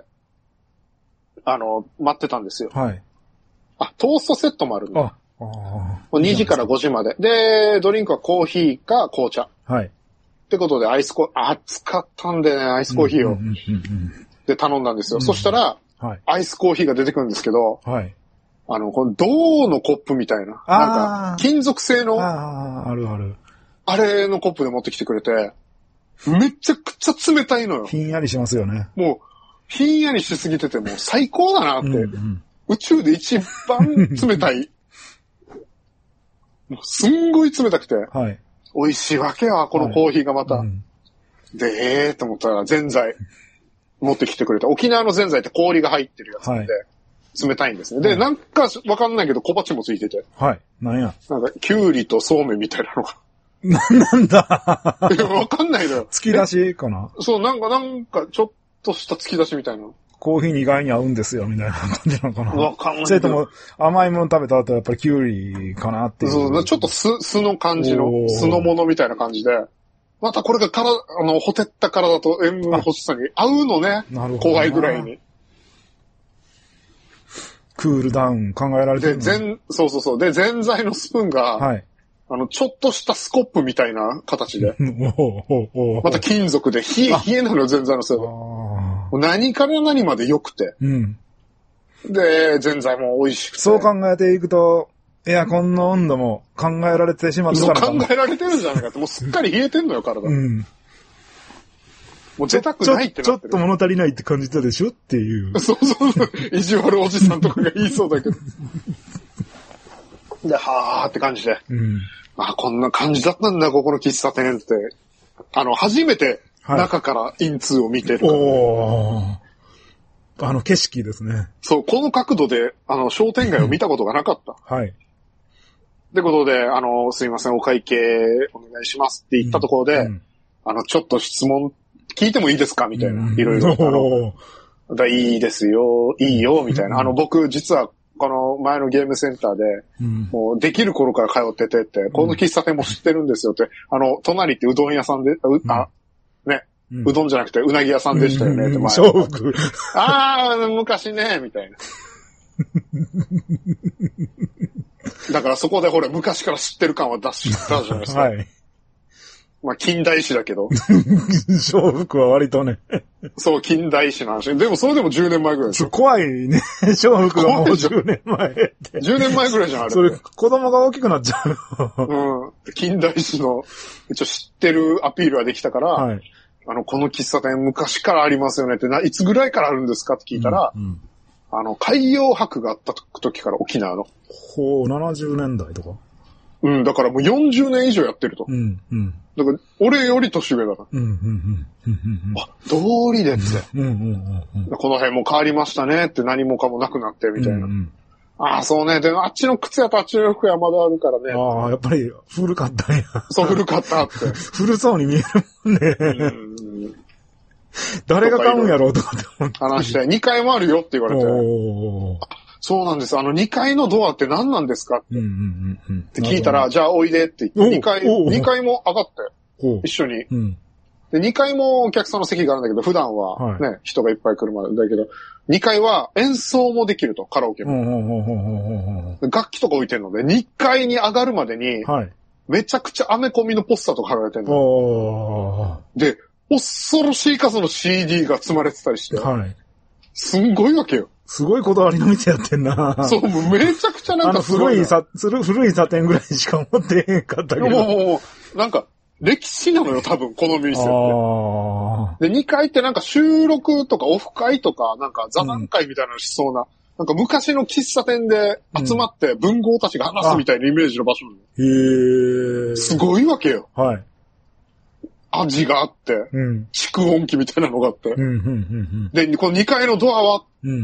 待ってたんですよ。 はい。 トーストセットもあるんだ。2時から5時まで。で、ドリンクはコーヒーか紅茶。 はい。 ってことで、暑かったんでね、アイスコーヒーを。で、頼んだんですよ。そしたら、 はい、 アイスコーヒーが出てくるんですけど、 はい。 この銅のコップみたいな。なんか、金属製の。 あるある。 あれのコップで持ってきてくれて、めちゃくちゃ冷たいのよ。 ひんやりしますよね。 もう、ひんやりしすぎてて、もう最高だなって。宇宙で一番冷たい。もうすんごい冷たくて。 はい。 美味しいわけよ、このコーヒーがまた。で、と思ったら、ぜんざい持ってきてくれた。沖縄のぜんざいって氷が入ってるやつなんで、冷たいんですね。で、なんかわかんないけど小鉢もついてて。 はい。なんや。 なんか、きゅうりとそうめんみたいなのが。 なんだわかんないのよ。 突き出しかな？ そう、なんか、ちょっとした突き出しみたいな。 コーヒーに意外に合うんですよ、みたいな感じなのかな。 わかんない。 それとも、甘いもの食べた後はやっぱりキュウリかなっていう。 そう、ちょっと酢の感じの、酢のものみたいな感じで。またこれがほてった体と塩分欲しさに合うのね。なるほど。怖いぐらいに。 クールダウン考えられてるの？そう。で、ぜんざいのスプーンが、はい。ちょっとしたスコップみたいな形で。また金属で、冷えなのよ、ぜんざいのせいで。何から何まで良くて。 うん。 で、ぜんざいも美味しくて。 そう考えていくと、エアコンの温度も考えられてしまったのかな。そう考えられてるんじゃないかって、もうすっかり冷えてんのよ、体。うん。もう出たくないってなってる。 ちょっと物足りないって感じたでしょっていう。 そう。意地悪おじさんとかが言いそうだけど。で、はーって感じで。 うん。 こんな感じだったんだ、ここの喫茶店って。初めて中からインツーを見てる、 景色ですね。 そう、この角度で、商店街を見たことがなかった。 はい。 ってことで、すいません、お会計お願いしますって言ったところで、ちょっと質問聞いてもいいですかみたいな。いろいろ。いいですよ、いいよ、みたいな。僕、実は、この前のゲームセンターで、もうできる頃から通っててって、この喫茶店も知ってるんですよって、隣ってうどん屋さんで、うどんじゃなくてうなぎ屋さんでしたよねって前。昔ね、みたいな。だからそこでほら、昔から知ってる感は出したじゃないですか。はい。まあ、近代史だけど。 笑福は割とね。 そう、近代史の話。でもそれでも10年前ぐらいですよ。 怖いね。笑福がもう10年前って。 10年前ぐらいじゃん、あれ。 それ、子供が大きくなっちゃう。うん。近代史の、一応知ってるアピールはできたから、はい。この喫茶店昔からありますよねって、いつぐらいからあるんですかって聞いたら、海洋博があった時から沖縄の。 70年代とか。 うん、だからもう40年以上やってると。だから、俺より年上だから。通りでって。この辺も変わりましたねって何もかもなくなってみたいな。そうね。で、あっちの靴やとあっちの服やまだあるからね。 やっぱり古かったんや。 そう、古かったって。 古そうに見えるもんね。誰が買うんやろうとかって思って。 話して、2階もあるよって言われて。そうなんです。2階のドアって何なんですかって聞いたら、じゃあおいでって言って、2階も上がって、一緒に。で、2階もお客さんの席があるんだけど、普段はね、人がいっぱい来るまでだけど、2階は演奏もできると、カラオケも。楽器とか置いてるので、2階に上がるまでに、めちゃくちゃアメコミのポスターとか貼られてるの。で、恐ろしい数の CD が積まれてたりして、すんごいわけよ。 すごいこだわりの店やってんな。 そう、もうめちゃくちゃなんかすごい。古い査定ぐらいしか持ってへんかったけど。 もう、なんか、歴史なのよ、多分、この店って。で、2階ってなんか収録とかオフ会とか、なんか座談会みたいなのしそうな、なんか昔の喫茶店で集まって文豪たちが話すみたいなイメージの場所なの。すごいわけよ。はい。味があって、蓄音機みたいなのがあって。で、この2階のドアは、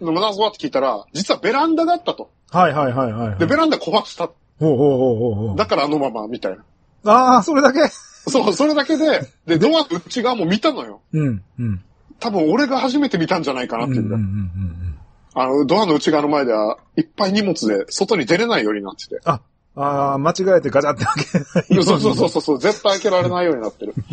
謎はって聞いたら、実はベランダがあったと。 はいはいはいはい、はい。 で、ベランダ壊した。 ほうほうほうほうほう。 だからあのまま、みたいな。 ああ、それだけそう、それだけで、で、ドアの内側も見たのよ。 うん、うん。 多分俺が初めて見たんじゃないかなっていうんだ。ドアの内側の前では、いっぱい荷物で外に出れないようになってて。 ああ、間違えてガチャって開けない。 そう、絶対開けられないようになってる。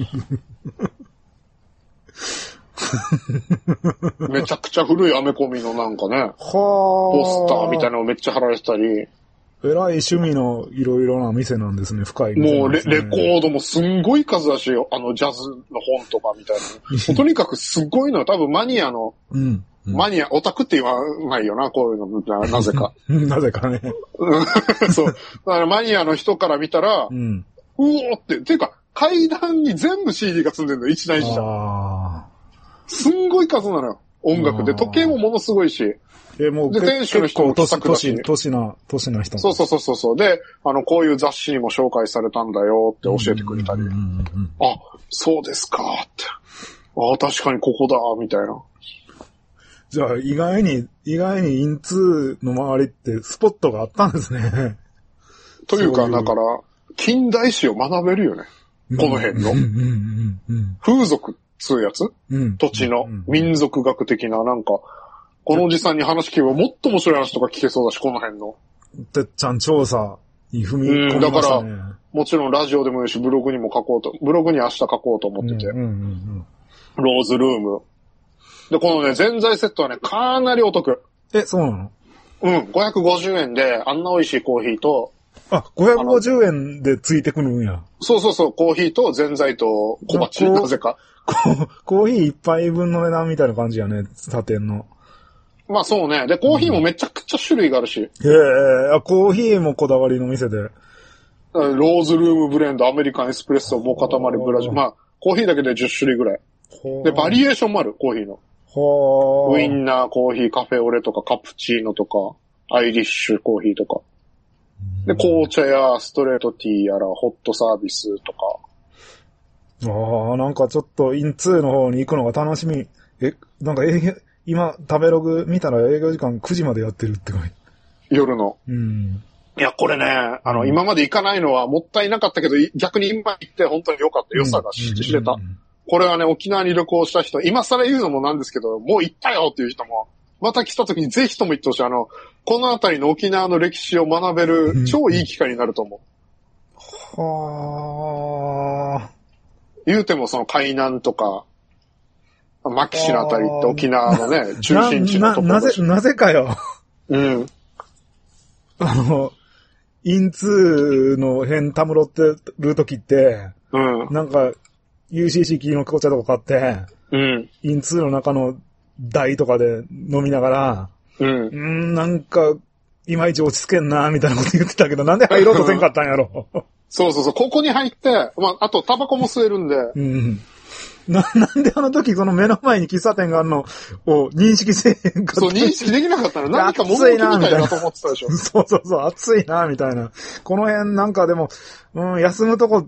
めちゃくちゃ古いアメコミのなんかね、ポスターみたいなのめっちゃ貼られてたり。 えらい趣味のいろいろな店なんですね、深い店なんですね。 もうレコードもすんごい数だし、ジャズの本とかみたいな。とにかくすごいのよ。多分マニアの、マニア、オタクって言わないよな、こういうの、なぜか。 なぜかね。 そう。だからマニアの人から見たら、うおーって、ていうか、階段に全部 CD が積んでるの、一台一台。すんごい数なのよ、音楽で。時計もものすごいし。 もうで、店主の人も気さくだし。 年な人。 そう。で、こういう雑誌にも紹介されたんだよって教えてくれたり。あ、そうですかって。あ、確かにここだ、みたいな。 じゃあ、意外にインツーの周りってスポットがあったんですね。 というか、だから、近代史を学べるよね。この辺の。風俗つうやつ、土地の民族学的な、なんか、このおじさんに話聞けばもっと面白い話とか聞けそうだし、この辺の。 てっちゃん調査に踏み込みましたね。 だから、もちろんラジオでもいいし、ブログにも書こうと、ブログに明日書こうと思ってて。ローズルーム。で、このね、ぜんざいセットはね、かなりお得。 そうなの ？550円で、あんな美味しいコーヒーと、 550円でついてくるんや。 そう、コーヒーとぜんざいと小鉢、なぜか。 コーヒー一杯分の値段みたいな感じやね、他店の。 まあそうね。で、コーヒーもめちゃくちゃ種類があるし。 コーヒーもこだわりの店で。 ローズルームブレンド、アメリカンエスプレッソ、モカタマリ、ブラジル。まあ、コーヒーだけで10種類ぐらい。で、バリエーションもある、コーヒーの。ウインナーコーヒー、カフェオレとか、カプチーノとか、アイリッシュコーヒーとか。で、紅茶やストレートティーやら、ホットサービスとか。 なんかちょっとインツーの方に行くのが楽しみ。なんか今、食べログ見たら営業時間9時までやってるって書いて。 夜の。いや、これね、今まで行かないのはもったいなかったけど、逆に今行って本当に良かった。良さが知れた。これはね、沖縄に旅行した人、今更言うのもなんですけど、もう行ったよっていう人も、また来た時にぜひとも行ってほしい。この辺りの沖縄の歴史を学べる超いい機会になると思う。言うてもその海南とか、牧師のあたりって沖縄のね、中心地のところだし。 なぜかよ。インツーの辺たむろってる時って、なんか、UCC キーの紅茶とか買って、インツーの中の台とかで飲みながら、なんか、いまいち落ち着けんな、みたいなこと言ってたけど、なんで入ろうとせんかったんやろ。 そう、ここに入って、まあ、あとタバコも吸えるんで。 なんであの時その目の前に喫茶店があるのを認識せえへんかった。 そう、認識できなかったの。何か物置みたいなと思ってたでしょ。 そう、暑いな、みたいな。この辺なんかでも、休むとこって、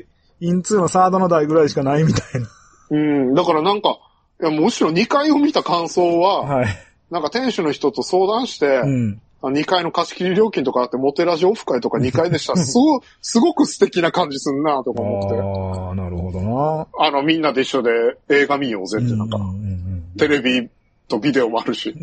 インツーのサードの台ぐらいしかないみたいな。 だからなんか、いや、むしろ2階を見た感想は、なんか店主の人と相談して、2階の貸し切り料金とかあって、モテラジオフ会とか2階でしたら、すごく素敵な感じすんなとか思って。 なるほどな。 みんなで一緒で映画見ようぜってなんか、テレビとビデオもあるし。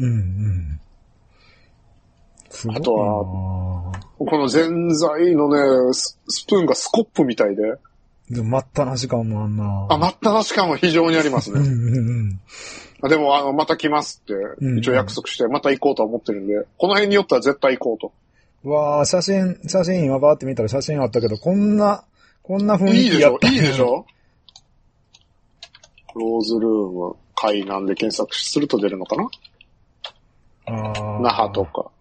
あとは、このぜんざいのね、スプーンがスコップみたいで。 待ったなし感もあんな。 待ったなし感は非常にありますね。でも、また来ますって、一応約束して、また行こうと思ってるんで、この辺によっては絶対行こうと。 写真今バーって見たら写真あったけど、こんな雰囲気やった。 いいでしょローズルーム、海南で検索すると出るのかな那覇とか。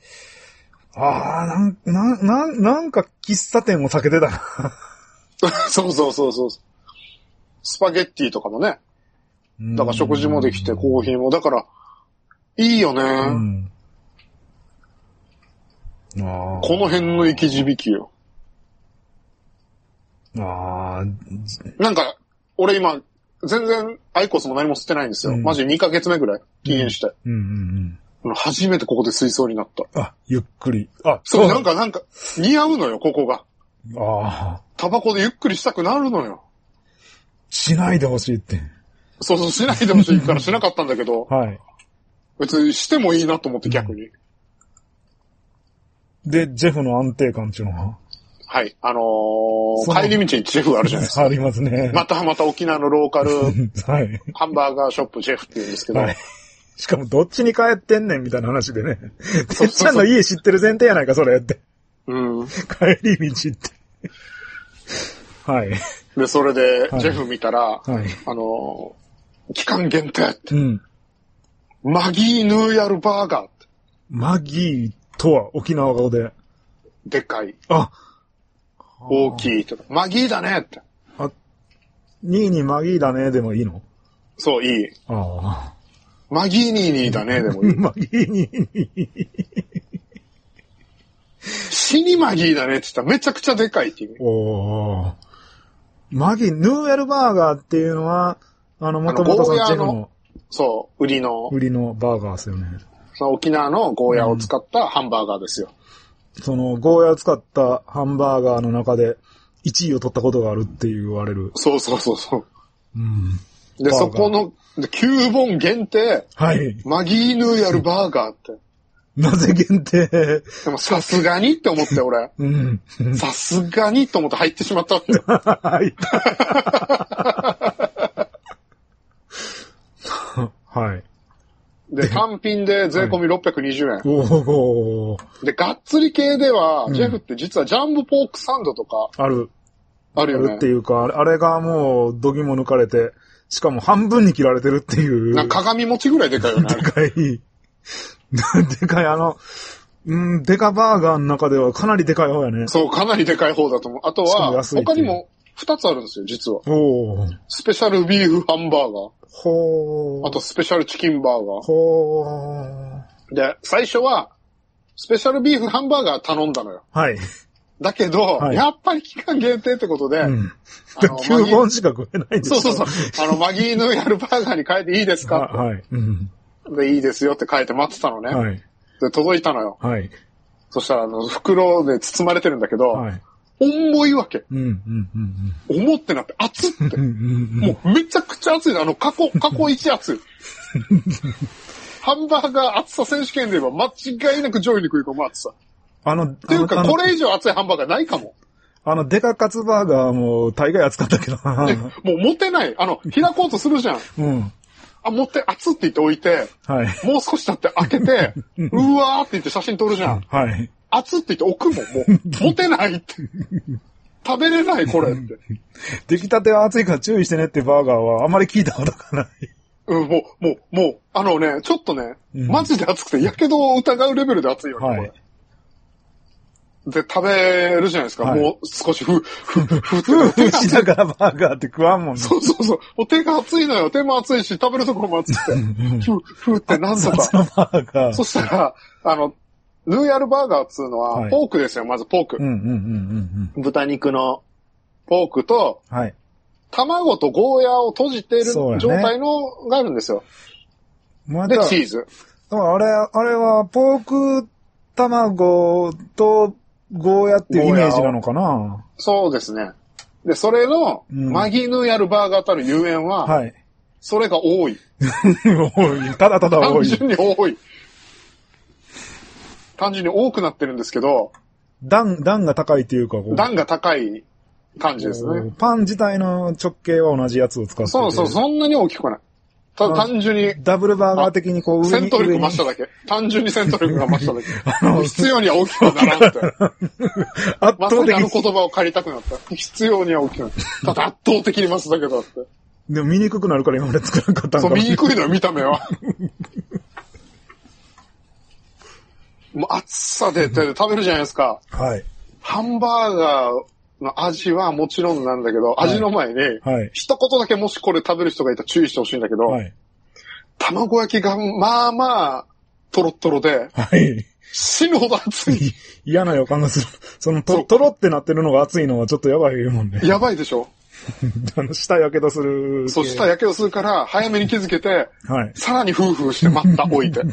なんか喫茶店を避けてたな。 そう。スパゲッティとかもね。だから食事もできて、コーヒーも。だから、いいよね。この辺の生き字引よ。なんか、俺今、 全然アイコスも何も吸ってないんですよ。マジ2ヶ月目ぐらい禁煙して。初めてここで吸いそうになった。 あ、ゆっくり。 そう、なんか、似合うのよ、ここが。 ああ。 タバコでゆっくりしたくなるのよ。 しないでほしいって。 そう、しないでほしいからしなかったんだけど。 はい。 別にしてもいいなと思って逆に。 で、ジェフの安定感っていうのははい。帰り道にジェフあるじゃないですか。 ありますね。 また沖縄のローカル、 はい。 ハンバーガーショップジェフって言うんですけど。はい。 しかもどっちに帰ってんねんみたいな話でね。てっちゃんの家知ってる前提やないか、それって。帰り道って。はい。 で、それで、ジェフ見たら、期間限定って。マギーヌーヤルバーガーって。 マギーとは沖縄語で。 でかい。 大きいとか。マギーだねって。 2位にマギーだねでもいいの？ そう、いい。マギーニーニーだねでもいい。 マギーニーニー。 死にマギーだねって言ったらめちゃくちゃでかいっていう。 マギー、ヌーヤルバーガーっていうのは、もともとそのジェフの。 そう、売りのバーガーですよね。 その沖縄のゴーヤを使ったハンバーガーですよ。 そのゴーヤを使ったハンバーガーの中で1位を取ったことがあるって言われる。 そう。で、そこの9本限定。 はい。 マギーヌーヤルバーガーって。 なぜ限定？でもさすがにって思って俺。さすがにと思って入ってしまったわけよ。 はい。 で、単品で税込み620円。 おで、がっつり系では、ジェフって実はジャンボポークサンドとか。 あるよね。あるっていうか、あれがもう、どぎも抜かれて、しかも半分に切られてるっていう。 なんか鏡餅ぐらいでかいよね。 でかい。でかい、デカバーガーの中ではかなりでかい方やね。 そう、かなりでかい方だと思う。あとは、他にも2つあるんですよ、実は。スペシャルビーフハンバーガー。あとスペシャルチキンバーガー。で、最初は、スペシャルビーフハンバーガー頼んだのよ。 はい。 だけど、やっぱり期間限定ってことで、 9本しか食えないんですよ。 そう。マギーヌーヤルバーガーに変えていいですかはい。 で、いいですよって書いて待ってたのね。 はい。 で、届いたのよ。 はい。 そしたら、袋で包まれてるんだけど、はい。重いわけ。重ってなって、熱って。もうめちゃくちゃ熱いの。過去一熱い。ハンバーガー熱さ選手権で言えば間違いなく上位に食い込む熱さ。っていうか、これ以上熱いハンバーガーないかも。 デカカツバーガーも大概熱かったけどな。 もう持てない。開こうとするじゃん。持って、熱って言って置いて、 はい。 もう少し経って開けて、うわーって言って写真撮るじゃん。 はい。 熱って言って置くもん、もう。持てないって。食べれない、これって。 出来たては熱いから注意してねってバーガーはあんまり聞いたことがない。 もう、ちょっとね、マジで熱くて、やけどを疑うレベルで熱いよね、これ。で、食べるじゃないですか。もう少し、ふってしながらバーガーって食わんもんね。 そう。もう手が熱いのよ。手も熱いし、食べるところも熱くて。ふってなんとか。そしたら、ヌーヤルバーガーっつうのは、ポークですよ、まずポーク。豚肉のポークと、卵とゴーヤーを閉じている状態のがあるんですよ。で、チーズ。 あれは、ポーク卵とゴーヤっていうイメージなのかな？ そうですね。で、それの、マギーヌーヤルバーガーたるゆえんは、それが多い。 ただ多い。 単純に多い。単純に多くなってるんですけど、 段が高いっていうか、 段が高い感じですね。 パン自体の直径は同じやつを使ってて。 そう、そんなに大きくない。単純に。 ダブルバーガー的にこう上に。戦闘力増しただけ。単純に戦闘力が増しただけ。必要には大きくはならんって。まさに言葉を借りたくなった。必要には大きくなった。ただ圧倒的に増すだけだって。 でも見にくくなるから今まで作らなかったんだ。 そう、見にくいのよ、見た目は。もう暑さで食べるじゃないですか。 はい。 ハンバーガーの味はもちろんなんだけど、味の前に、一言だけもしこれ食べる人がいたら注意してほしいんだけど、卵焼きがまあまあ、トロットロで、死ぬほど熱い。 嫌な予感がする。そのとろってなってるのが熱いのはちょっとやばいもんね。 やばいでしょ？ 舌やけどする。 そう、舌やけどするから、早めに気づけて、 はい。 さらにフーフーして待った、置いて。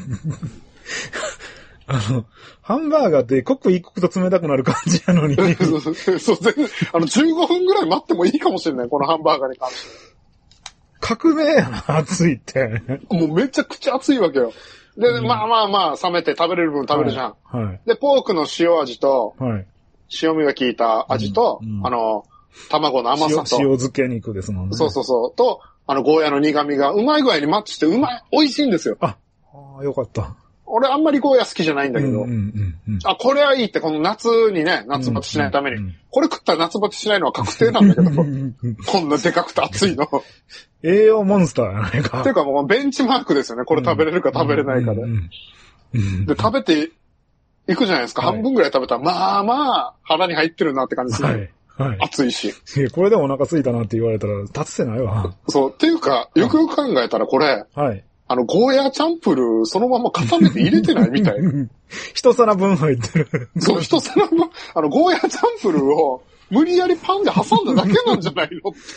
ハンバーガーって刻一刻と冷たくなる感じやのに。 そう、全然、15分ぐらい待ってもいいかもしれない、このハンバーガーに関して。 革命やな、熱いって。 もうめちゃくちゃ熱いわけよ。で、まあ、冷めて食べれる分食べるじゃん。 はい。 で、ポークの塩味と、 はい。 塩味が効いた味と、卵の甘さと。 塩漬け肉ですもんね。 そう。と、ゴーヤの苦味がうまい具合にマッチして美味しいんですよ。 ああ、よかった。 俺あんまりゴーヤ好きじゃないんだけど、これはいいって、この夏にね、夏バテしないために。これ食ったら夏バテしないのは確定なんだけど、こんなでかくて熱いの。 栄養モンスターやないか。 っていうかもうベンチマークですよね。これ食べれるか食べれないかで。で、食べていくじゃないですか。半分ぐらい食べたら、まあ、腹に入ってるなって感じですね。はい。熱いし。 これでもお腹空いたなって言われたら、立つせないわ。 そう。っていうか、よくよく考えたらこれ、 はい。 ゴーヤーチャンプルーそのまま固めて入れてないみたい。 一皿分入ってる。 そう、一皿分、ゴーヤーチャンプルーを無理やりパンで挟んだだけなんじゃない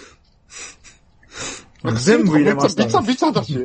の全部入れました、ね。 ビチャビチャだし。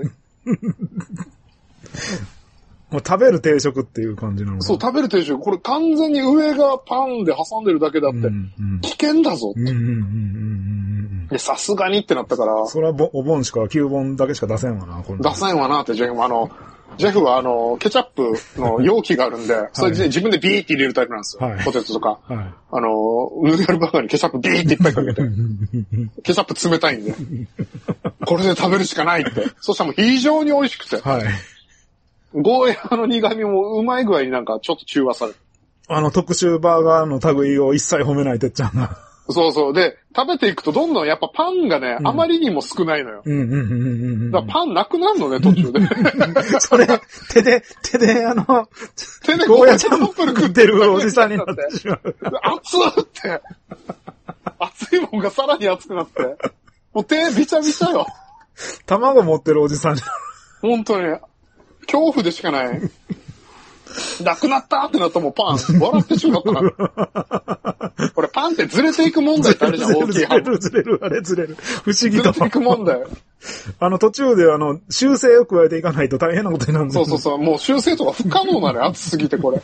もう食べる定食っていう感じなのかな。 そう、食べる定食。これ完全に上がパンで挟んでるだけだって、危険だぞって。で、さすがにってなったから。 それはお盆しか、9本だけしか出せんわな、 出せんわなって、ジェフもジェフはケチャップの容器があるんで、それで自分でビーって入れるタイプなんですよ。はい、ポテトとか。はい、ヌードルバーガーにケチャップビーっていっぱいかけて。ケチャップ冷たいんで。これで食べるしかないって。そしたらもう非常に美味しくて。はい。ゴーヤーの苦味もうまい具合になんかちょっと中和される。 特殊バーガーの類を一切褒めないてっちゃんが。 そう。で、食べていくとどんどんやっぱパンがね、あまりにも少ないのよ。だからパンなくなるのね、途中で。 それ、手で手でゴーヤチャンプル食ってるおじさんになってしまう。 熱って。熱いもんがさらに熱くなって。もう手びちゃびちゃよ。 卵持ってるおじさんじゃん。 本当に。恐怖でしかない。なくなったってなったらもうパン、笑ってしまったな。これパンってずれていく問題ってあるじゃん、大きいパン。 ずれる。不思議と。 ずれていく問題。 途中で修正を加えていかないと大変なことになるんです。 そう。もう修正とか不可能なのよ、熱すぎてこれ。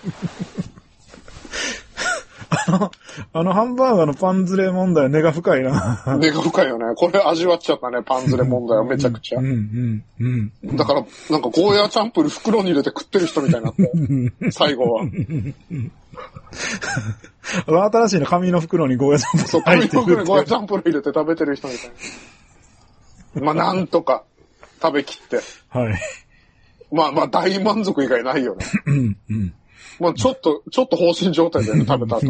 ハンバーガーのパンずれ問題は根が深いな。 根が深いよね。これ味わっちゃったね、パンずれ問題はめちゃくちゃ。だから、なんかゴーヤーチャンプル袋に入れて食ってる人みたいになって。最後は。 新しいの紙の袋にゴーヤーチャンプル。 そう、紙の袋にゴーヤーチャンプル入れて食べてる人みたいな。まあ、なんとか食べきって。はい。まあ、大満足以外ないよね。もうちょっと放心状態だよね、食べた後。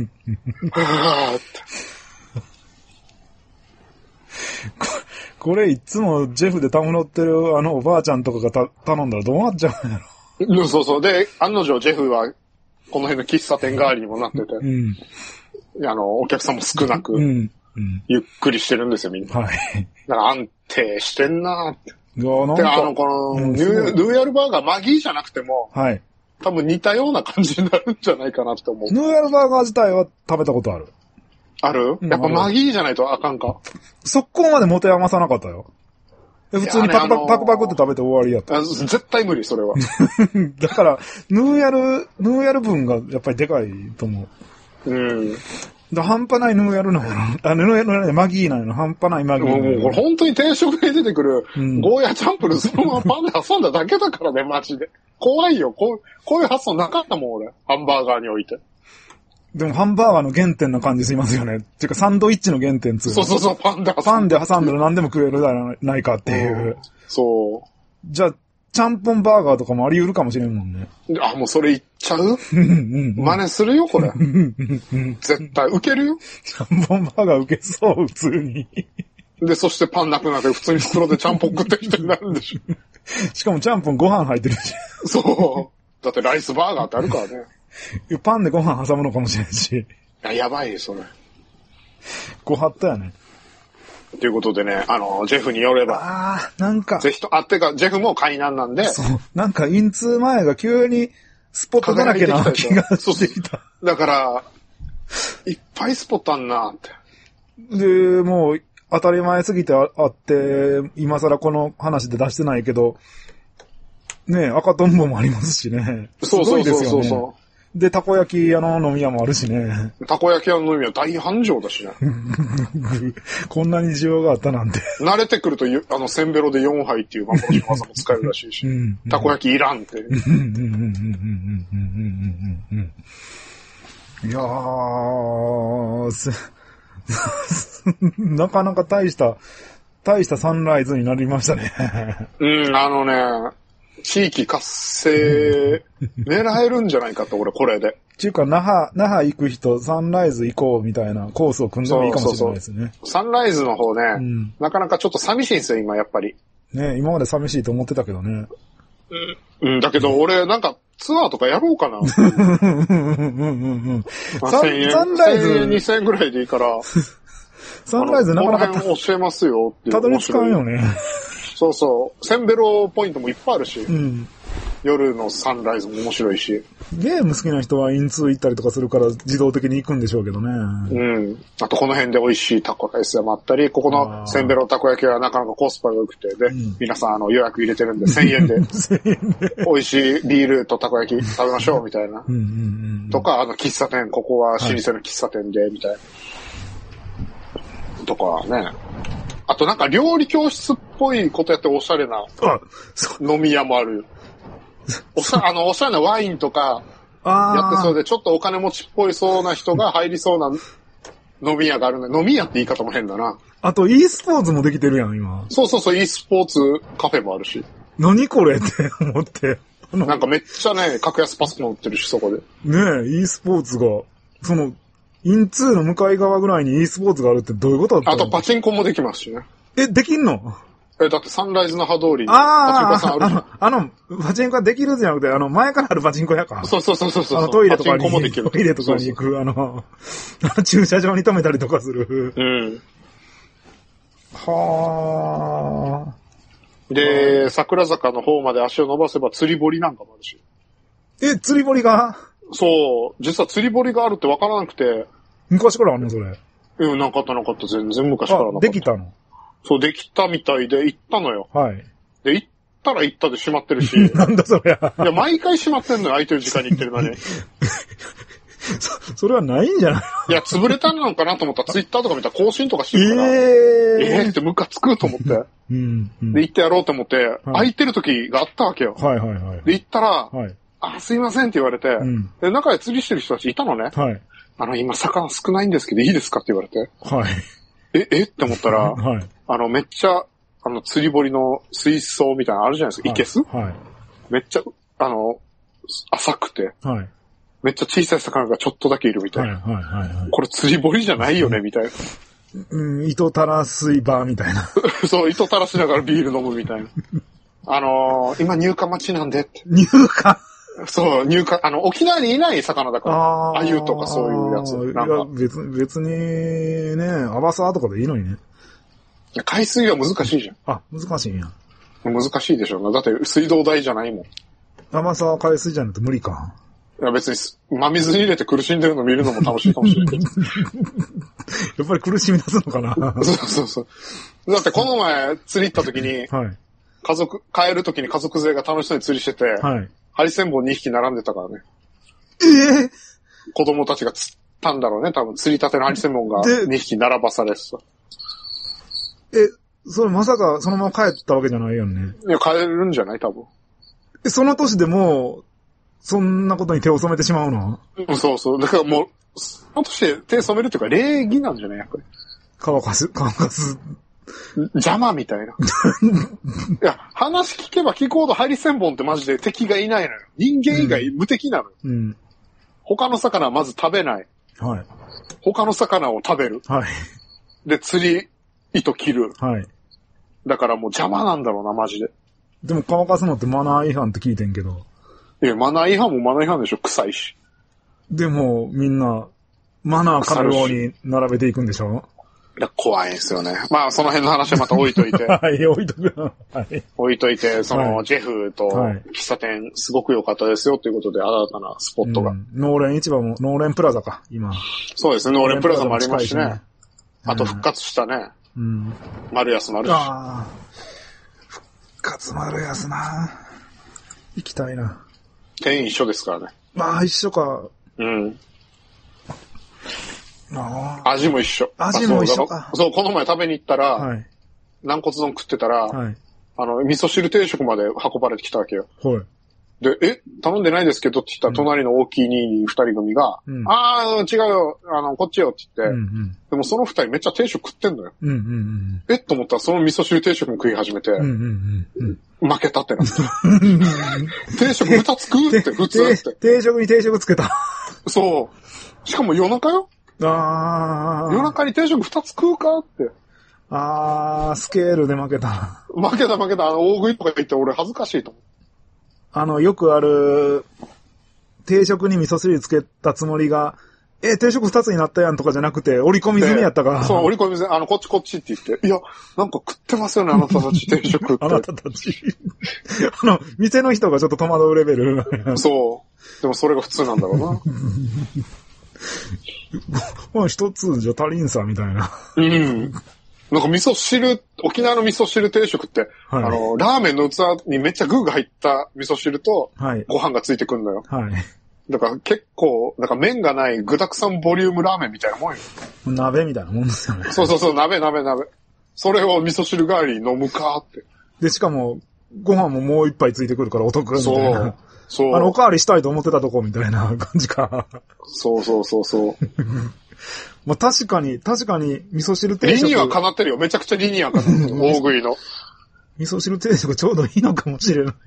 これいつもジェフで頼ってるおばあちゃんとかが頼んだらどうなっちゃうんやろ。そう。で、案の定ジェフはこの辺の喫茶店代わりにもなってて、お客さんも少なく、ゆっくりしてるんですよ、みんな。はい。だから安定してんなーって。で、この、ヌーヤルバーガー、マギーじゃなくても、はい。多分似たような感じになるんじゃないかなって思う。 ヌーヤルバーガー自体は食べたことある。 ある？やっぱマギーじゃないとあかんか。 速攻まで持て余さなかったよ。普通にパクパクって食べて終わりやった。 絶対無理、それは。 だから、ヌーヤル分がやっぱりでかいと思う。半端ないヌーヤルなんやろ。ヌーヤルマギーなんやろ。半端ないマギー。 もうこれ本当に定食に出てくる、ゴーヤチャンプルそのままパンで挟んだだけだからね、マジで。怖いよ。こういう発想なかったもん、俺。ハンバーガーにおいて。 でもハンバーガーの原点な感じしますよね。っていうかサンドイッチの原点つう。 そう、パンで挟んだら何でも食えるじゃないかっていう。 そう。 じゃあ、ちゃんぽんバーガーとかもあり得るかもしれんもんね。 あ、もうそれ言っちゃう真似するよ、これ。絶対。ウケるよ。 ちゃんぽんバーガーウケそう、普通に。 で、そしてパンなくなって普通に袋でちゃんぽん食ってる人になるんでしょ。 しかもちゃんぽんご飯入ってるし。 そう。だってライスバーガーってあるからね。 パンでご飯挟むのかもしれんし。 やばいよ、それ。 ご法度やね。 ということでね、ジェフによれば。 なんか。 ぜひと、てか、ジェフも海南なんで。 そう。なんか、インツー前が急にスポットだらけな気がしてきた。 だから、いっぱいスポットあんなって。 で、もう、当たり前すぎてあって、今更この話で出してないけど、ね赤とんぼもありますしね。 そうそうそうそう。 で、たこ焼き屋の飲み屋もあるしね。 たこ焼き屋の飲み屋大繁盛だしね。 こんなに需要があったなんて。慣れてくると、せんべろで4杯っていう幻の技も使えるらしいし。たこ焼きいらんって。いやー、なかなか大したサンライズになりましたね。 地域活性、狙えるんじゃないかと、俺、これで。 っていうか、那覇行く人、サンライズ行こうみたいなコースを組んでもいいかもしれないですね。 サンライズの方ね、なかなかちょっと寂しいんですよ、今、やっぱり。 ね今まで寂しいと思ってたけどね。 だけど、俺、なんか、ツアーとかやろうかな。 サンライズ。 1000円、2000円ぐらいでいいから。 サンライズなかなか。 この辺教えますよっていう。 たどり着かんよね。 そうそう。センベロポイントもいっぱいあるし。夜のサンライズも面白いし。 ゲーム好きな人はインツー行ったりとかするから自動的に行くんでしょうけどね。 あとこの辺で美味しいタコライス屋もあったり、ここのセンベロたこ焼きはなかなかコスパが良くて、で、皆さん予約入れてるんで1000円で美味しいビールとたこ焼き食べましょうみたいな。とか、喫茶店、ここは老舗の喫茶店で、みたいな。とかね。あとなんか料理教室っぽいことやっておしゃれな飲み屋もある。おしゃれなワインとかやってそうで、ちょっとお金持ちっぽいそうな人が入りそうな飲み屋があるね。飲み屋って言い方も変だな。 あと e スポーツもできてるやん、今。 そうそうそう、e スポーツカフェもあるし。 何これって思って。 なんかめっちゃね、格安パソコン売ってるし、そこで。 ねえ、e スポーツが、インツーの向かい側ぐらいに e スポーツがあるってどういうことだったの？ あとパチンコもできますしね。 できんの？ だってサンライズの葉通りにパチンコ屋さんあるじゃん。 パチンコはできるじゃなくて、前からあるパチンコ屋か。 そう。 トイレとかに、 パチンコもできる。 トイレとかに行く、駐車場に止めたりとかする。はー。で、桜坂の方まで足を伸ばせば釣り堀なんかもあるし。 釣り堀が？ そう。実は釣り堀があるってわからなくて。 昔からあんのそれ。 なかった。全然昔からなかった。 できたの？ そう、できたみたいで行ったのよ。 はい。 で、行ったら行ったで閉まってるし。 なんだそりゃ。 いや、毎回閉まってんのよ、空いてる時間に行ってるのに。 それはないんじゃない？ いや、潰れたのかなと思ったら、ツイッターとか見たら更新とかしてるから。ってムカつくと思って。で、行ってやろうと思って、空いてる時があったわけよ。で、行ったら、すいませんって言われて、で、中で釣りしてる人たちいたのね。今、魚少ないんですけど、いいですかって言われて。って思ったら、めっちゃ、釣り堀の水槽みたいなのあるじゃないですか、いけす？めっちゃ、浅くて、めっちゃ小さい魚がちょっとだけいるみたいな。これ釣り堀じゃないよね、みたいな。 糸垂らすいバーみたいな。 そう、糸垂らしながらビール飲むみたいな。今入荷待ちなんでって。 入荷？ そう、沖縄にいない魚だから。鮎とかそういうやつ。なんか別にね、アバサーとかでいいのにね。 海水は難しいじゃん。 難しいんや。 難しいでしょ。だって水道代じゃないもん。 アバサーは海水じゃなくて無理か。 いや別に、真水に入れて苦しんでるの見るのも楽しいかもしれないけど。 やっぱり苦しみ出すのかな。 そう。だってこの前釣り行った時に、帰る時に家族勢が楽しそうに釣りしてて、ハリセンボン2匹並んでたからね。子供たちが釣ったんだろうね、多分釣りたてのハリセンボンが2匹並ばされてた。 それまさかそのまま帰ったわけじゃないよね。 いや、帰るんじゃない多分。 その年でもう、そんなことに手を染めてしまうの？ そう。だからもう、その年で手染めるっていうか礼儀なんじゃないやっぱり。 乾かす。 邪魔みたいな。いや、話聞けば聞くほどハリセンボンってマジで敵がいないのよ。人間以外無敵なのよ。他の魚はまず食べない。他の魚を食べる。で、釣り糸切る。だからもう邪魔なんだろうな、マジで。 でも乾かすのってマナー違反って聞いてんけど。 マナー違反もマナー違反でしょ、臭いし。 でも、みんな、マナーかのように並べていくんでしょ？ 怖いんですよね。まあ、その辺の話はまた置いといて。 置いとく。 置いといて、ジェフと喫茶店、すごく良かったですよということで、新たなスポットが。 農連市場も、農連プラザか、今。 そうですね、農連プラザもありますしね。 あと復活したね。 うん。 丸安もあるし。 ああ。復活丸安な。行きたいな。 店員一緒ですからね。 まあ、一緒か。 うん。 ああ。 味も一緒。 味も一緒か。 そう、この前食べに行ったら、 はい。 軟骨丼食ってたら、 はい。 味噌汁定食まで運ばれてきたわけよ。 はい。 で、頼んでないですけどって言ったら、隣の大きい二人組が、 うん、 ああ、違うよ、こっちよって言って、 うんうん、でもその二人めっちゃ定食食ってんのよ。 うんうんうん、 と思ったら、その味噌汁定食も食い始めて、 うんうんうんうん、負けたってなった。定食二つ食うって普通って。 定食に定食つけた。 そう。しかも夜中よ。 ああ。 夜中に定食二つ食うかって。 ああ、スケールで負けた。 負けた。大食いとか言って俺恥ずかしいと思う。 よくある、定食に味噌汁つけたつもりが、定食二つになったやんとかじゃなくて、折り込み済みやったから。 そう、折り込み済み、こっちって言って。いや、なんか食ってますよね、あなたたち定食って。 あなたたち。店の人がちょっと戸惑うレベル。 そう。でもそれが普通なんだろうな。 まあ一つじゃ足りんさ、みたいな。 うん。なんか沖縄の味噌汁定食って、はい、ラーメンの器にめっちゃ具が入った味噌汁と、ご飯がついてくんのよ。はい。だから結構、なんか麺がない具沢山ボリュームラーメンみたいなもんよ。 鍋みたいなもんですよね。 そう、鍋。それを味噌汁代わりに飲むかって。 で、しかも、ご飯ももう一杯ついてくるからお得みたいな。そう。おかわりしたいと思ってたとこみたいな感じか。 そう。 まあ確かに、味噌汁定食。 理にはかなってるよ。めちゃくちゃ理にはかなってる。大食いの。 味噌汁定食ちょうどいいのかもしれない。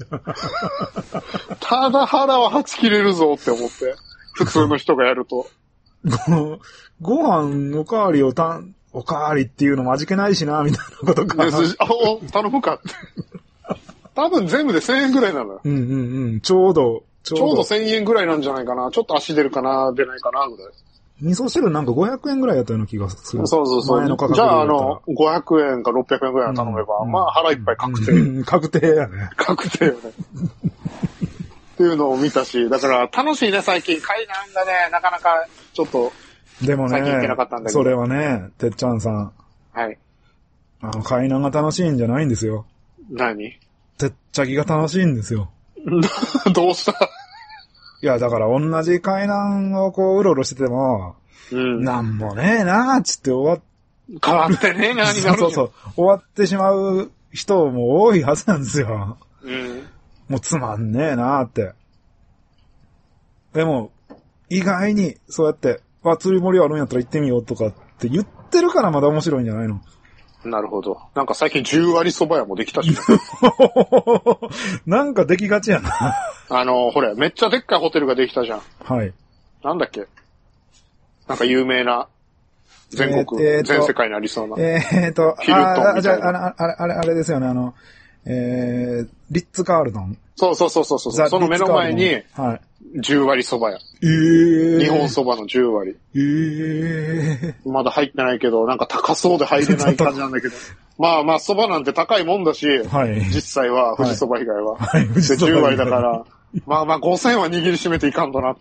ただ腹ははち切れるぞって思って。普通の人がやると。 ご飯おかわりおかわりっていうのも味気ないしな、みたいなことか。 頼むかって。多分全部で1000円ぐらいなのよ。 ちょうど 1000円ぐらいなんじゃないかな。ちょっと足出るかな、出ないかな、ぐらい。 味噌汁なんか500円ぐらいやったような気がする。 そう。 前の価格じゃあ500円か600円ぐらい頼めば、まあ腹いっぱい確定。 確定やね。 確定よね。っていうのを見たし、だから楽しいね、最近。海南がね、なかなかちょっと、 でもね、 最近行けなかったんだけど。 それはね、てっちゃんさん。 はい。 海南が楽しいんじゃないんですよ。 何？ てっちゃきが楽しいんですよ。 どうした？ いや、だから同じ海南をこう、うろうろしてても、なんもねえなーつって変わってねえなーになる。 そう。終わってしまう人も多いはずなんですよ。もうつまんねえなーって。でも、意外に、そうやって、釣り森あるんやったら行ってみようとかって言ってるからまだ面白いんじゃないの？ なるほど。なんか最近10割蕎麦屋もできたし、ね。 なんかできがちやな。 ほれ、めっちゃでっかいホテルができたじゃん。 はい。 なんだっけ？なんか有名な、全国、全世界にありそうな。 ヒルトンみたいな。じゃあ、あれですよね、リッツカールトン。 そう。その目の前に、10割蕎麦屋。日本蕎麦の10割。まだ入ってないけど、なんか高そうで入れない感じなんだけど。まあ蕎麦なんて高いもんだし、実際は、富士蕎麦以外は。で、10割だから、まあ5000は握りしめていかんとなって。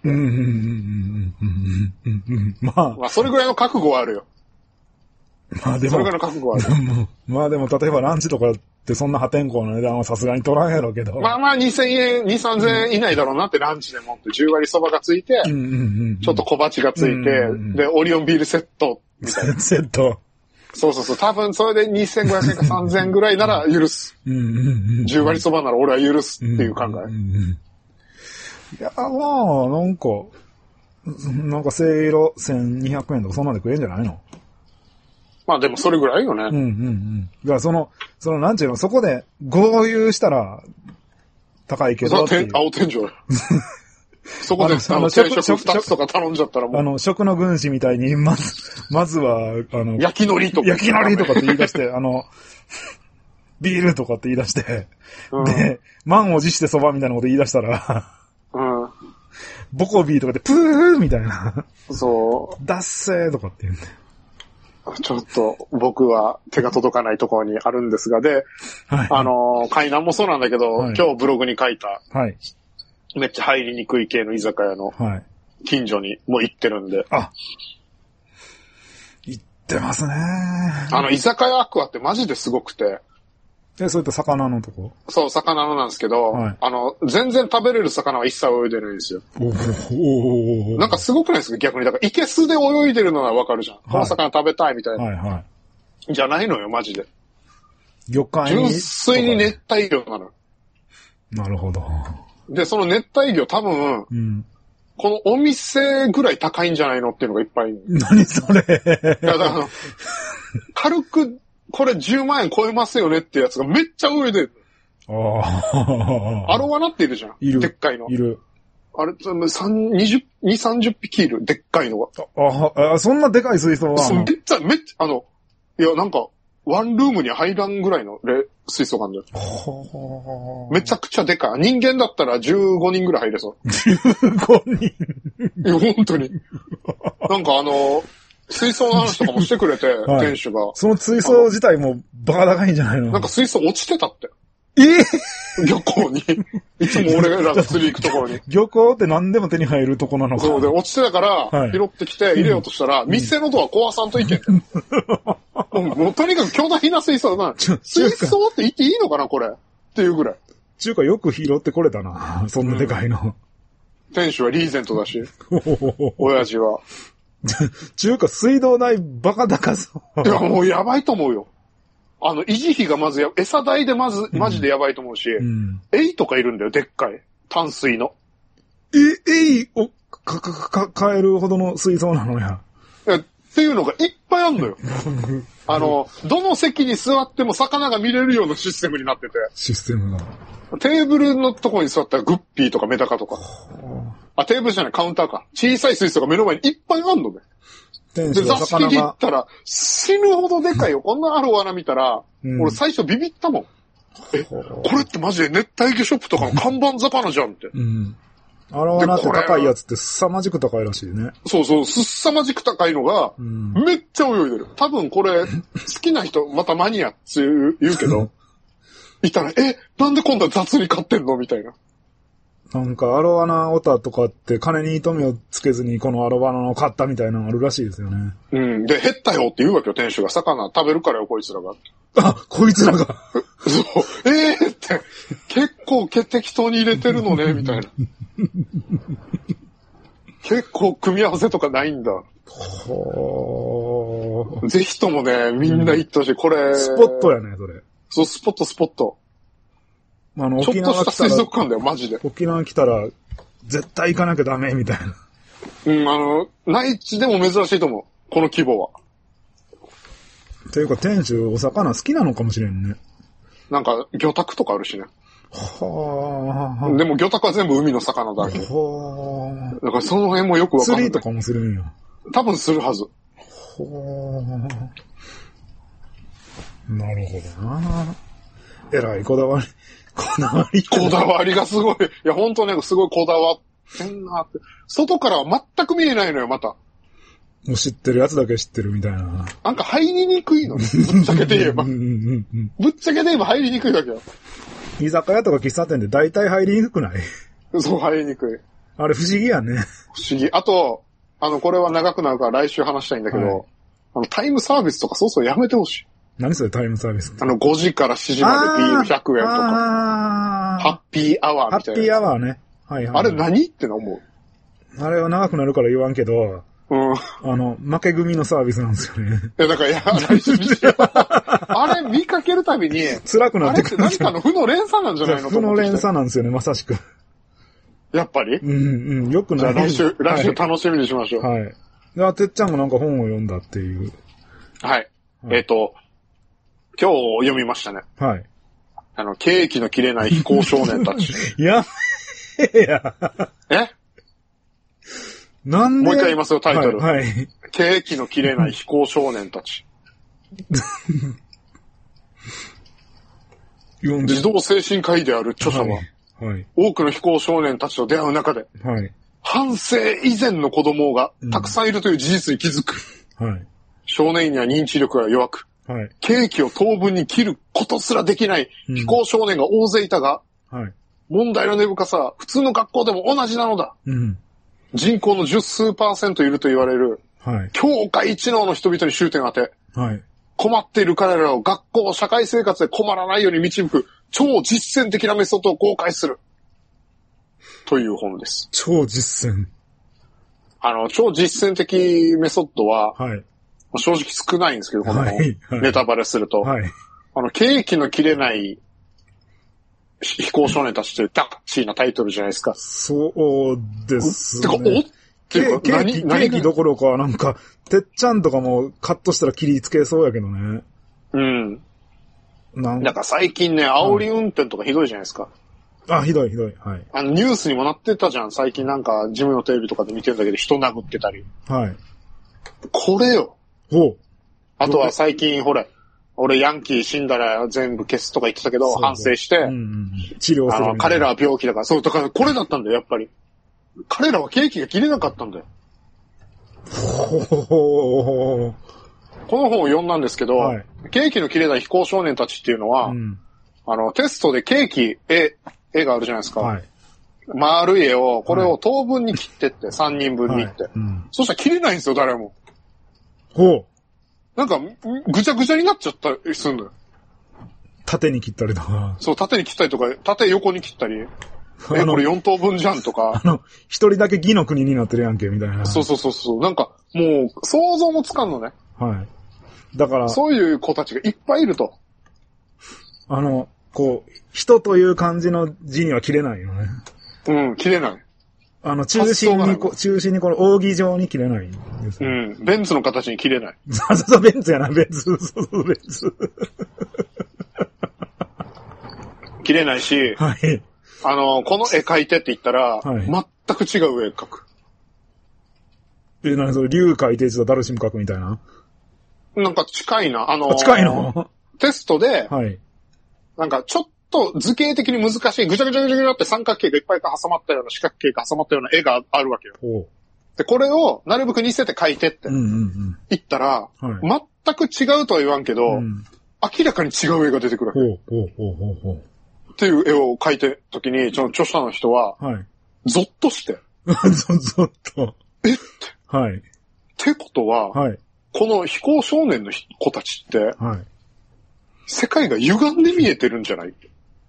まあ、それぐらいの覚悟はあるよ。 まあでも、 それぐらいの覚悟はある。 まあでも、例えばランチとかってそんな破天荒な値段はさすがに取らんやろうけど。 まあ2000円、3000円以内だろうなってランチでもって10割蕎麦がついて、ちょっと小鉢がついて、で、オリオンビールセットみたいな。 セット。 そう。多分それで2500円か3000円ぐらいなら許す。10割蕎麦なら俺は許すっていう考え。 いや、まあ、なんかせいろ1200円とかそんなんで食えんじゃないの？ まあでもそれぐらいよね。 だからその、なんていうの、そこで合流したら高いけど。 青天井。そこで定食2つとか頼んじゃったらもう。 食の軍師みたいに、まずは、 焼き海苔とか。 焼き海苔とかって言い出して、ビールとかって言い出して、で、満を持して蕎麦みたいなこと言い出したら、ボコビーとかでプーみたいな。 そう。 ダッセーとかって言うんだよ。 ちょっと僕は手が届かないところにあるんですが、で、海南もそうなんだけど、今日ブログに書いた、めっちゃ入りにくい系の居酒屋の近所にもう行ってるんで。 行っってますね。 居酒屋アクアってマジですごくて。 そういった魚のとこ？ そう、魚のなんですけど、はい、全然食べれる魚は一切泳いでないんですよ。なんかすごくないですか逆に。だから、イケスで泳いでるのはわかるじゃん。はい、この魚食べたいみたいな。はいはい。じゃないのよ、マジで。 魚介純粋に熱帯魚なの。なるほど。 で、その熱帯魚多分、うん、このお店ぐらい高いんじゃないのっていうのがいっぱいいる。 何それ。 いや、だから軽く、これ10万円超えますよねってやつがめっちゃ泳いでる。アロワナっているじゃん。 いる。 でっかいの。 いる。 あれ、20、30匹いる。でっかいのが。そんなでかい水槽はめっちゃ、いや、なんか、ワンルームに入らんぐらいの水槽があるんだよ。めちゃくちゃでかい。人間だったら15人ぐらい入れそう。 15人いや、本当に。なんか水槽の話とかもしてくれて、はい、店主が。 その水槽自体もバカ高いんじゃないの？ なんか水槽落ちてたって。漁港に。いつも俺らが釣り行くところに。 漁港って何でも手に入るとこなのか。 そうで、落ちてたから、拾ってきて入れようとしたら、店のドア壊さんといけん。もうとにかく巨大な水槽だな。水槽って言っていいのかなこれ。っていうぐらい。 中華よく拾ってこれたな。そんなでかいの。 店主はリーゼントだし。親父は。 中華水道代バカ高そう。 いや、もうやばいと思うよ。維持費がまず餌代でマジでやばいと思うし、エイとかいるんだよ、でっかい。淡水の。 エイを買えるほどの水槽なのや。 っていうのがいっぱいあるのよ。どの席に座っても魚が見れるようなシステムになってて。 システムが。 テーブルのところに座ったらグッピーとかメダカとか。テーブルじゃない、カウンターか。小さい水槽が目の前にいっぱいあるのね。で、座敷に行ったら死ぬほどでかいよ。こんなアロワナ見たら、俺最初ビビったもん。これってマジで熱帯魚ショップとかの看板魚じゃんって。 アロワナって高いやつって凄まじく高いらしいね。 そうそう、凄まじく高いのが、めっちゃ泳いでる。多分これ、好きな人、またマニアって言うけど、いたら、なんで今度は雑に買ってんのみたいな。 なんかアロワナオタとかって金に糸目をつけずにこのアロワナを買ったみたいなのあるらしいですよね。 で、減ったよって言うわけよ、店主が。魚食べるからよ、こいつらが。 こいつらが。そう。 って、結構適当に入れてるのね、みたいな。結構組み合わせとかないんだ。ぜひともね、みんな行ってほしい。これ。 スポットやね、それ。 そう、スポット。ちょっとした水族館だよ、マジで。 沖縄来たら、絶対行かなきゃダメ、みたいな。内地でも珍しいと思う。この規模は。 というか、店主、お魚好きなのかもしれんね。 なんか、魚拓とかあるしね。 はあ。 でも魚拓は全部海の魚だけ。はあ。だからその辺もよくわかんない。 釣りとかもするんや。 多分するはず。 はあ。なるほどな。えらいこだわり。こだわりがすごい。いや、ほんとね、すごいこだわってんなって。外からは全く見えないのよ、また。もう知ってるやつだけ知ってるみたいな。なんか入りにくいのね。ぶっちゃけて言えば。ぶっちゃけて言えば入りにくいわけよ。居酒屋とか喫茶店で大体入りにくくない？そう、入りにくい。あれ不思議やね。不思議。あと、これは長くなるから来週話したいんだけど、はい、タイムサービスとかそうそうやめてほしい。何それタイムサービスって。5時から7時までビール100円とか。ハッピーアワーみたいな。ハッピーアワーね。はいはい。あれ何っての思う。あれは長くなるから言わんけど、負け組のサービスなんですよね。いや、だから、来週見てよ。あれ見かけるたびに、辛くなってくる。あれって何かの負の連鎖なんじゃないの？負の連鎖なんですよね、まさしく。やっぱり？よくない。じゃあ来週楽しみにしましょう。はい。で、てっちゃんもなんか本を読んだっていう。はい。今日読みましたね。はい。ケーキの切れない非行少年たち。やめや。なんでもう一回言いますよ、タイトル。はい。ケーキの切れない非行少年たち。児童精神科医である著者は、はい、多くの非行少年たちと出会う中で、はい、半生以前の子供がたくさんいるという事実に気づく。はい、少年には認知力が弱く、はい、ケーキを等分に切ることすらできない非行少年が大勢いたが、はい、問題の根深さは普通の学校でも同じなのだ。人口の十数%いると言われるはい。 境界知能の人々に終点を当て、 はい。 困っている彼らを学校、社会生活で困らないように導く超実践的なメソッドを公開する。という本です。 超実践。 超実践的メソッドは、 はい。 正直少ないんですけど、この本、 はい。 ネタバレすると。 はい。 ケーキの切れない飛行少年たちというキャッチーなタイトルじゃないですか。 そうですね。 てか、 ケーキどころか、なんか、てっちゃんとかもカットしたら切りつけそうやけどね。 うん。なんか最近ね、煽り運転とかひどいじゃないですか。 あ、ひどい。はい。 ニュースにもなってたじゃん。最近なんか、ジムのテレビとかで見てるんだけど、人殴ってたり。 はい。 これよ。 おう。 あとは最近、ほれ、俺ヤンキー死んだら全部消すとか言ってたけど、反省して、 治療する。 彼らは病気だから、そう、だからこれだったんだよ、やっぱり。彼らはケーキが切れなかったんだよ。この本を読んだんですけど、はい、ケーキの切れない非行少年たちっていうのは、テストでケーキ、絵があるじゃないですか。はい、丸い絵を、これを等分に切ってって、3人分にって。そしたら切れないんですよ、誰も。 ほう。 なんか、ぐちゃぐちゃになっちゃったりするんだよ。 縦に切ったりとか。 そう、縦に切ったりとか、縦横に切ったり。これ4等分じゃんとか。 一人だけ義の国になってるやんけ、みたいな。 そう。なんか、もう、想像もつかんのね。 はい。だから。 そういう子たちがいっぱいいると。 人という漢字の字には切れないよね。 うん、切れない。 中心にこの扇状に切れないんです、 ね。うん。ベンツの形に切れない。 そう、ベンツやな、ベンツ。そう、ベンツ。 切れないし、 はい。 この絵描いてって言ったら、はい、全く違う絵描く。 何それ、竜描いてダルシム描くみたいな？ なんか近いな。 近いの？ テストで、 はい。 なんかちょっと図形的に難しい、ぐちゃぐちゃって三角形がいっぱい挟まったような、四角形が挟まったような絵があるわけよ。で、これをなるべく似せて描いてって、言ったら、はい、全く違うとは言わんけど、明らかに違う絵が出てくるわけよ。っていう絵を描いてるときに、著者の人は、はい、ゾッとして。 ゾッと。 えって。 はい。 ってことは、はい、この非行少年の子たちって、はい、世界が歪んで見えてるんじゃない？こ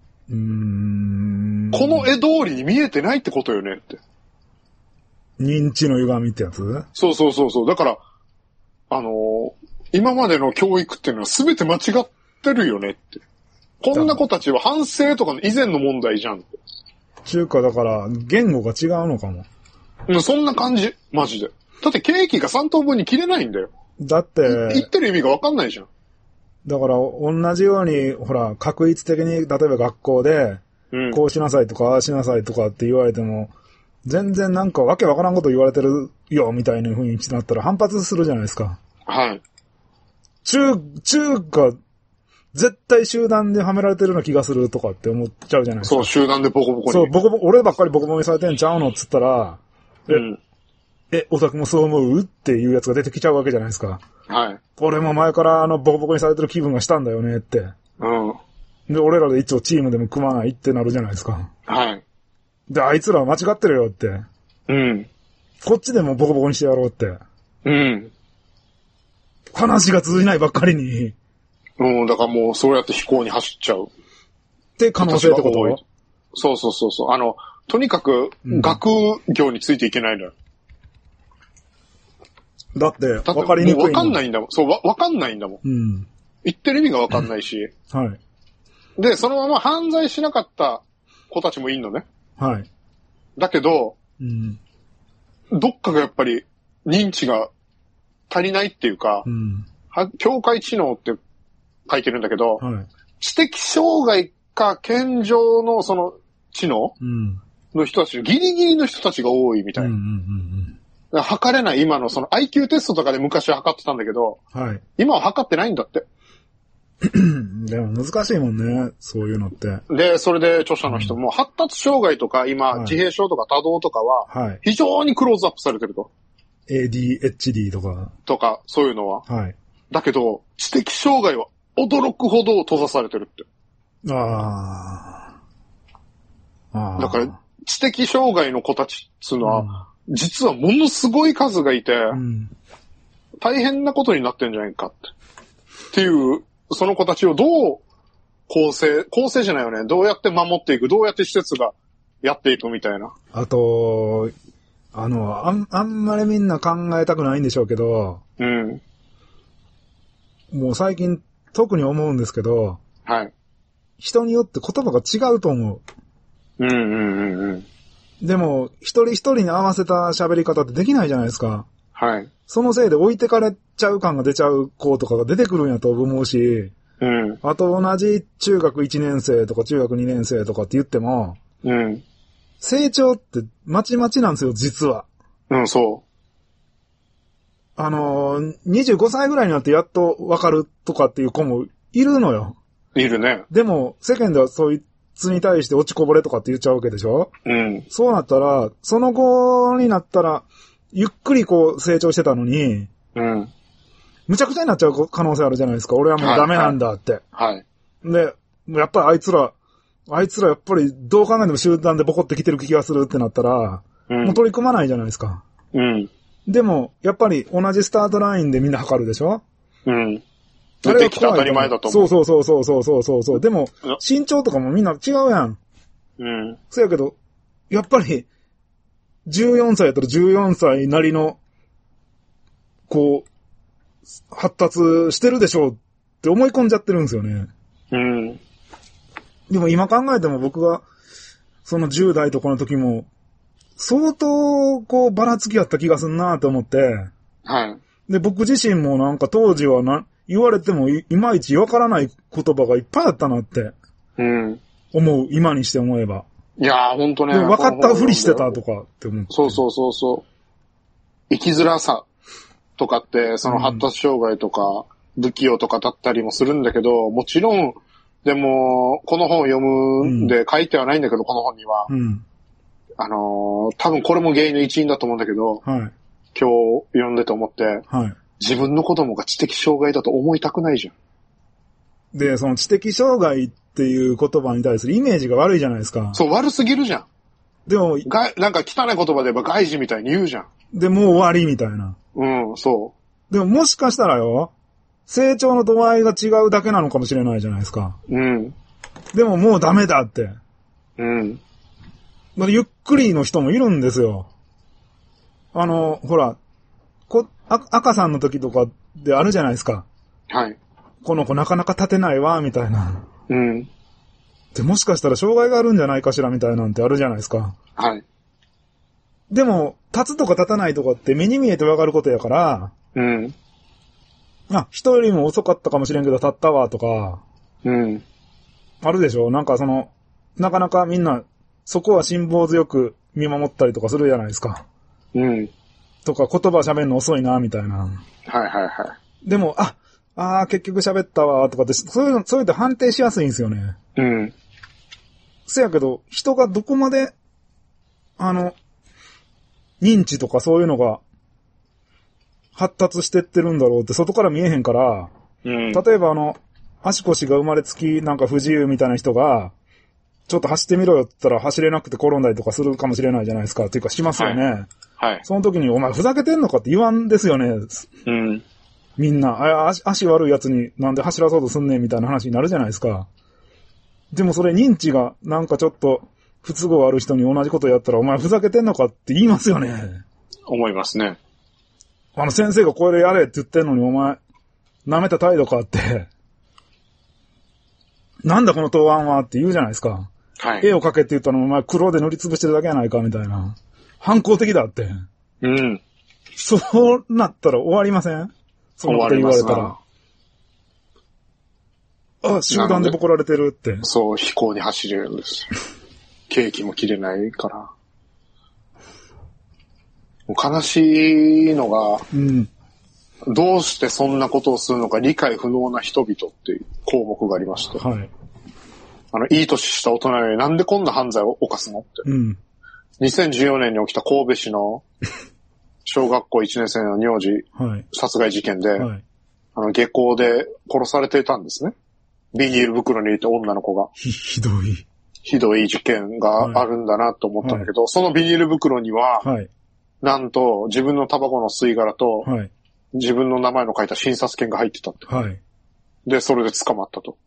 の絵通りに見えてないってことよねって。 認知の歪みってやつ？ そう。だから、今までの教育っていうのは全て間違ってるよねって。こんな子たちは反省とかの以前の問題じゃんって。 中華だから、言語が違うのかも。 そんな感じ。マジで。だってケーキが3等分に切れないんだよ。 だって。 言ってる意味がわかんないじゃん。 だから、同じように、ほら、確一的に、例えば学校で、こうしなさいとか、ああしなさいとかって言われても、全然なんかわけわからんこと言われてるよ、みたいな雰囲気になったら反発するじゃないですか。 はい。 中華、絶対集団ではめられてるような気がするとかって思っちゃうじゃないですか。 そう、集団でボコボコに。 そう、俺ばっかりボコボコにされてんちゃうのっつったら、オタクもそう思うっていうやつが出てきちゃうわけじゃないですか。 はい。 俺も前からボコボコにされてる気分がしたんだよねって。で、俺らで一応チームでも組まないってなるじゃないですか。 はい。 で、あいつらは間違ってるよって。こっちでもボコボコにしてやろうって。話が通じないばっかりに。 だからもうそうやって飛行に走っちゃう。 って可能性ってこと？ そう。とにかく、学業についていけないのよ。 だって、わかりにくい。 わかんないんだもん。そう、わかんないんだもん。言ってる意味がわかんないし。 はい。 で、そのまま犯罪しなかった子たちもいんのね。 はい。 だけど、どっかがやっぱり認知が足りないっていうか、境界知能って書いてるんだけど、知的障害か健常のその知能の人たち、ギリギリの人たちが多いみたいな。測れない今のその IQ テストとかで昔は測ってたんだけど、今は測ってないんだって。 でも難しいもんね、そういうのって。 で、それで著者の人も、発達障害とか今、自閉症とか多動とかは、非常にクローズアップされてると。 ADHD とか。 とか、そういうのは。だけど、知的障害は驚くほど閉ざされてるって。だから、知的障害の子たちっつうのは、実はものすごい数がいて、 大変なことになってんじゃないかっていう、その子たちをどう構成じゃないよね。どうやって守っていく、どうやって施設がやっていくみたいな。 あと、あんまりみんな考えたくないんでしょうけど、 うん。 もう最近特に思うんですけど、 はい。 人によって言葉が違うと思う。うんうんうんうん。 でも、一人一人に合わせた喋り方ってできないじゃないですか。 はい。 そのせいで置いてかれちゃう感が出ちゃう子とかが出てくるんやと思うし、 うん。 あと同じ中学1年生とか中学2年生とかって言っても、 うん。 成長ってまちまちなんですよ、実は。 うん、そう。 25歳ぐらいになってやっとわかるとかっていう子もいるのよ。 いるね。 でも、世間ではそいつに対して落ちこぼれとかって言っちゃうわけでしょ？ うん。 そうなったら、その後になったら、ゆっくりこう成長してたのに、 うん。 むちゃくちゃになっちゃう可能性あるじゃないですか。俺はもうダメなんだって。 はい。 で、やっぱりあいつらやっぱりどう考えても集団でボコってきてる気がするってなったら、もう取り組まないじゃないですか。 うん。 でも、やっぱり同じスタートラインでみんな測るでしょ？ うん。出てきて当たり前だと思う。 そう。でも、身長とかもみんな違うやん。 うん。 そうやけど、やっぱり、14歳やったら14歳なりの、こう、発達してるでしょうって思い込んじゃってるんですよね。 うん。 でも今考えても僕が、その10代とかの時も、相当、こう、ばらつきあった気がすんなと思って。 はい。 で、僕自身もなんか当時は言われてもいまいちわからない言葉がいっぱいあったなって。 うん。 思う、今にして思えば。 いやー、ほんとね。 でも分かったふりしてたとかって思って。 そう。生きづらさとかって、その発達障害とか、不器用とかだったりもするんだけど、もちろん、でも、この本を読むんで書いてはないんだけど、この本には。多分これも原因の一因だと思うんだけど、 はい、 今日読んでて思って、 はい、 自分の子供が知的障害だと思いたくないじゃん。 で、その知的障害っていう言葉に対するイメージが悪いじゃないですか。 そう、悪すぎるじゃん。 でも、 なんか汚い言葉で言えば外事みたいに言うじゃん。 で、もう終わりみたいな。 うん、そう。 でももしかしたらよ、成長の度合いが違うだけなのかもしれないじゃないですか。 うん。 でももうダメだって。 うん。 ゆっくりの人もいるんですよ。ほら、赤さんの時とかであるじゃないですか。 はい。 この子なかなか立てないわ、みたいな。 うん。 で、もしかしたら障害があるんじゃないかしら、みたいなんてあるじゃないですか。 はい。 でも、立つとか立たないとかって目に見えてわかることやから、 うん。 人よりも遅かったかもしれんけど立ったわ、とか。 うん。 あるでしょ？なんかなかなかみんな、そこは辛抱強く見守ったりとかするじゃないですか。 うん。 とか、言葉喋るの遅いな、みたいな。 はい。 でも、結局喋ったわ、とかって、そういうのって判定しやすいんですよね。 うん。 せやけど、人がどこまで、認知とかそういうのが、発達してってるんだろうって外から見えへんから、 うん。 例えば足腰が生まれつきなんか不自由みたいな人が、ちょっと走ってみろよって言ったら走れなくて転んだりとかするかもしれないじゃないですか。っていうかしますよね。 はい。 その時に、お前ふざけてんのかって言わんですよね。 うん。 みんな、足悪いやつになんで走らそうとすんねんみたいな話になるじゃないですか。でもそれ認知がなんかちょっと不都合ある人に同じことやったら、お前ふざけてんのかって言いますよね。 思いますね。 先生がこれやれって言ってんのにお前、舐めた態度かって。なんだこの答案はって言うじゃないですか。 はい。 絵を描けって言ったのお前黒で塗りつぶしてるだけやないかみたいな。反抗的だって。 うん。 そうなったら終わりません？そんなこと言われたら。集団でボコられてるって。 そう、飛行に走れるんです。ケーキも切れないから。悲しいのが、どうしてそんなことをするのか理解不能な人々っていう項目がありまして。 はい。 いい年した大人よりなんでこんな犯罪を犯すのって。2014年に起きた神戸市の小学校1年生の乳児殺害事件で、下校で殺されていたんですね。ビニール袋に入れて女の子が。 ひどい事件があるんだなと思ったんだけど、そのビニール袋には、なんと自分のタバコの吸い殻と、 自分の名前の書いた診察券が入ってたって。 はい。 で、それで捕まったと。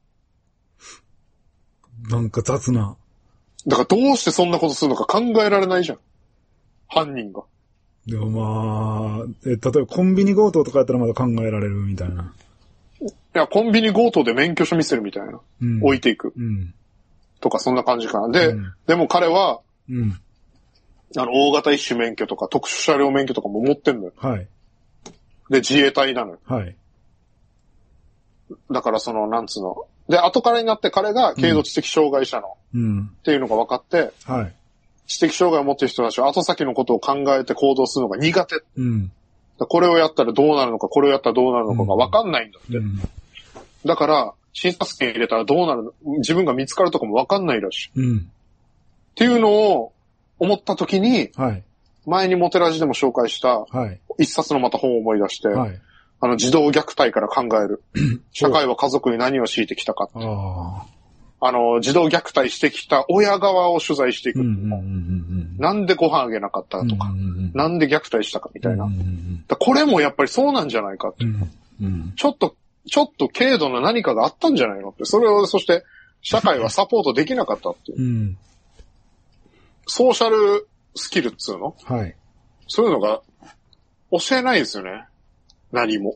なんか雑な。 だからどうしてそんなことするのか考えられないじゃん。犯人が。 でもまあ、例えばコンビニ強盗とかやったらまだ考えられるみたいな。 いや、コンビニ強盗で免許証見せるみたいな。うん、置いていく。 うん。とか、そんな感じかな。で、でも彼は、大型一種免許とか特殊車両免許とかも持ってんのよ。 はい。 で、自衛隊なのよ。 はい。 だからなんつうの。で、後からになって彼が軽度知的障害者の、っていうのが分かって、 はい。 知的障害を持っている人たちは後先のことを考えて行動するのが苦手。これをやったらどうなるのか、これをやったらどうなるのかが分かんないんだって。だから、診察券入れたらどうなるの、自分が見つかるとかも分かんないらしい。っていうのを思ったときに、 はい。 前にモテラジでも紹介した、一冊のまた本を思い出して、はい。児童虐待から考える。社会は家族に何を強いてきたかって。児童虐待してきた親側を取材していく。なんでご飯あげなかったとか、なんで虐待したかみたいな。これもやっぱりそうなんじゃないかって。ちょっと軽度な何かがあったんじゃないのって。そして社会はサポートできなかったっていう。ソーシャルスキルっつうの？ はい。 そういうのが教えないですよね。何も。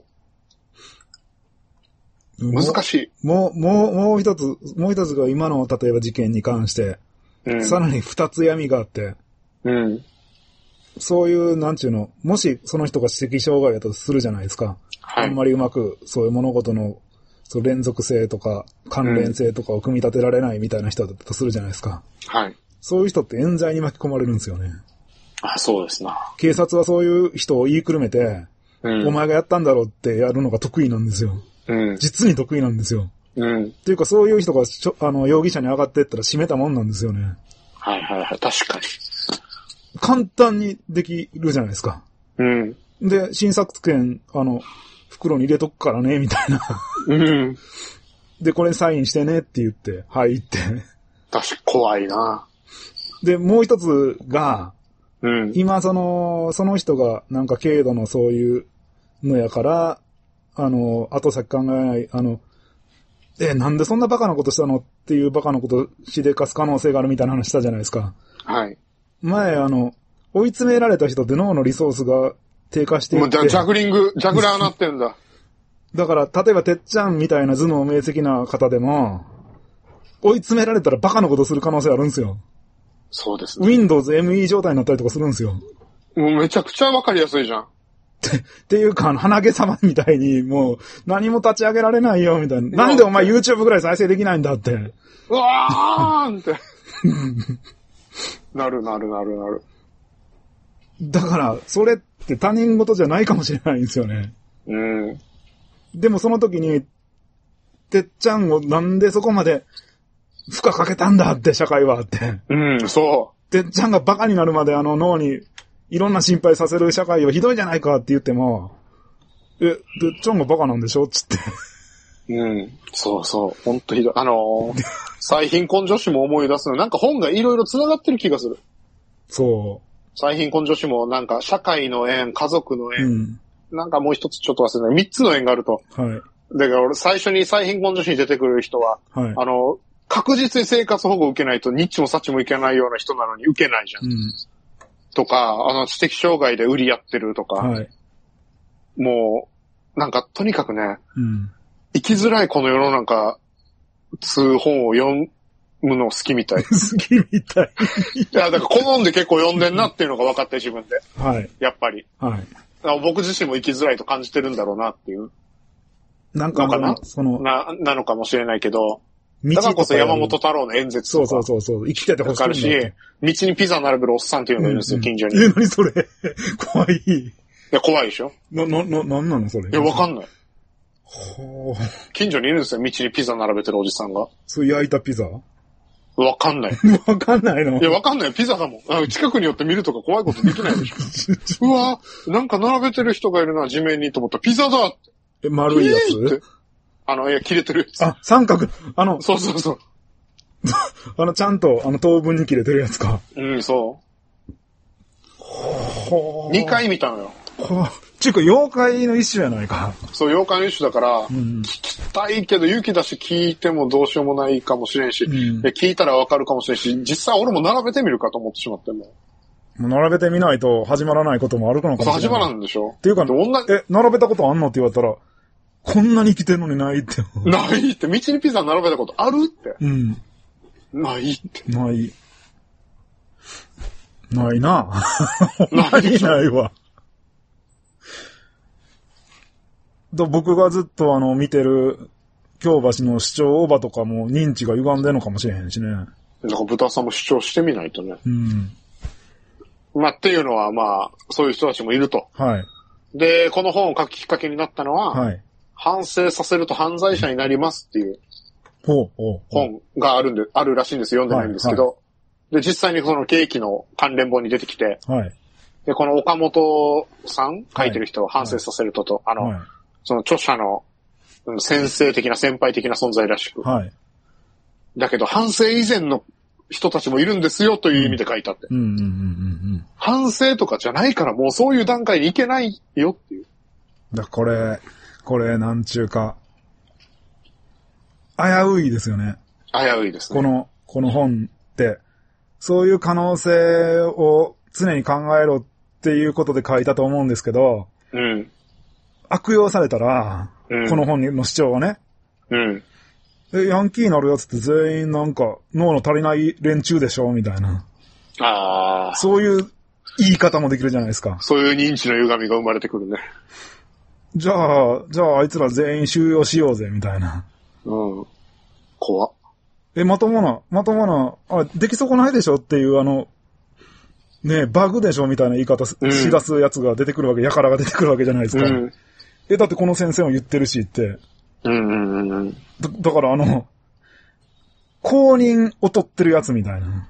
難しい。 もう一つが今の例えば事件に関して、さらに二つ闇があって、そういう、なんちゅうの、もしその人が知的障害だとするじゃないですか。はい、あんまりうまくそういう物事の連続性とか関連性とかを組み立てられないみたいな人だとするじゃないですか。 はい。 そういう人って冤罪に巻き込まれるんですよね。 あ、そうですな。 警察はそういう人を言いくるめて、お前がやったんだろうってやるのが得意なんですよ。実に得意なんですよ。っていうかそういう人が容疑者に上がっていったら締めたもんなんですよね。 はいはいはい、確かに。 簡単にできるじゃないですか。で、診察券、袋に入れとくからね、みたいな。で、これサインしてねって言って、はいって。 確か怖いな。 で、もう一つが、今その人がなんか軽度のそういうのやから、後先考えない、なんでそんなバカなことしたのっていうバカなことしでかす可能性があるみたいな話したじゃないですか。 はい。 前、追い詰められた人って脳のリソースが低下していって。 もうジャグラーなってんだ。 だから、例えばてっちゃんみたいな頭脳明晰な方でも、追い詰められたらバカなことする可能性あるんですよ。 そうですね。 Windows ME 状態になったりとかするんですよ。 もうめちゃくちゃわかりやすいじゃん。 っていうか、鼻毛様みたいに、もう、何も立ち上げられないよ、みたいな。なんでお前 YouTube ぐらい再生できないんだって。 うわーんって。なる。 だから、それって他人事じゃないかもしれないんですよね。でもその時に、てっちゃんをなんでそこまで負荷かけたんだって、社会はって。 そう。 てっちゃんがバカになるまで脳にいろんな心配させる社会はひどいじゃないかって言っても、てっちゃんがバカなんでしょつって。 そう。ほんとひどい。最貧困女子も思い出すの。なんか本がいろいろ繋がってる気がする。 そう。 最貧困女子もなんか社会の縁、家族の縁、なんかもう一つちょっと忘れない。3つの縁があると。 はい。 だから俺最初に最貧困女子に出てくる人は、はい、確実に生活保護を受けないとニッチもサッチもいけないような人なのに受けないじゃん。とか、知的障害で売りやってるとか、はい、もう、なんかとにかくね、生きづらいこの世の中、本を読むの好きみたい。 好きみたい。 いや、だから好んで結構読んでんなっていうのが分かって自分で。 はい。 やっぱり。 はい。 僕自身も生きづらいと感じてるんだろうなっていう。 なんかなのかもしれないけど、だからこそ山本太郎の演説とか。 そう。生きててほしい。 かかるし、道にピザ並べるおっさんっていうのがいるんですよ、近所に。 何それ怖い。 いや、怖いでしょなんなのそれ。 いや、わかんない。近所にいるんですよ、道にピザ並べてるおじさんが。 そう、焼いたピザわかんない。 わかんないの？ いや、わかんない。ピザだもん。近くによって見るとか怖いことできないでしょ。うわなんか並べてる人がいるな、地面にと思ったら、ピザだって。 丸いやつ？ いや、切れてるやつ。 あ、三角。 そう。 ちゃんと、等分に切れてるやつか。 そう。2回見たのよ。 ちゅうか、妖怪の一種やないか。 そう、妖怪の一種だから、聞きたいけど、勇気出して聞いてもどうしようもないかもしれんし、聞いたらわかるかもしれんし、実際俺も並べてみるかと思ってしまっても。 もう並べてみないと始まらないこともあるのかもしれない。 始まらんでしょっていうか、並べたことあんのって言われたら、こんなに生きてんのにないって。 ないって、道にピザ並べたことあるって。ないって。 ない。ないな。ないわ。僕がずっと見てる京橋の市長おばとかも認知が歪んでるのかもしれへんしね。 なんか豚さんも主張してみないとね。まあっていうのはまあ、そういう人たちもいると。 はい。 で、この本を書くきっかけになったのは、はい。反省させると犯罪者になりますっていう本があるらしいんです。読んでないんですけど。で、実際にそのケーキの関連本に出てきて、はい。で、この岡本さん、書いてる人を反省させると、その著者の先生的な先輩的な存在らしく。はい。だけど、反省以前の人たちもいるんですよという意味で書いたって。反省とかじゃないからもうそういう段階に行けないよっていう。 これ、なんちゅうか、危ういですよね。 危ういですね。 この本って、そういう可能性を常に考えろっていうことで書いたと思うんですけど、悪用されたら、この本の主張はね、ヤンキーになるやつって全員なんか脳の足りない連中でしょみたいな。そういう言い方もできるじゃないですか。 そういう認知の歪みが生まれてくるね。 じゃああいつら全員収容しようぜみたいな。 怖っ。 まともな、でき損ないでしょっていうねバグでしょみたいな言い方し出すやつが出てくるわけ、やからが出てくるわけじゃないですか。だってこの先生も言ってるしって。だから公認を取ってるやつみたいな。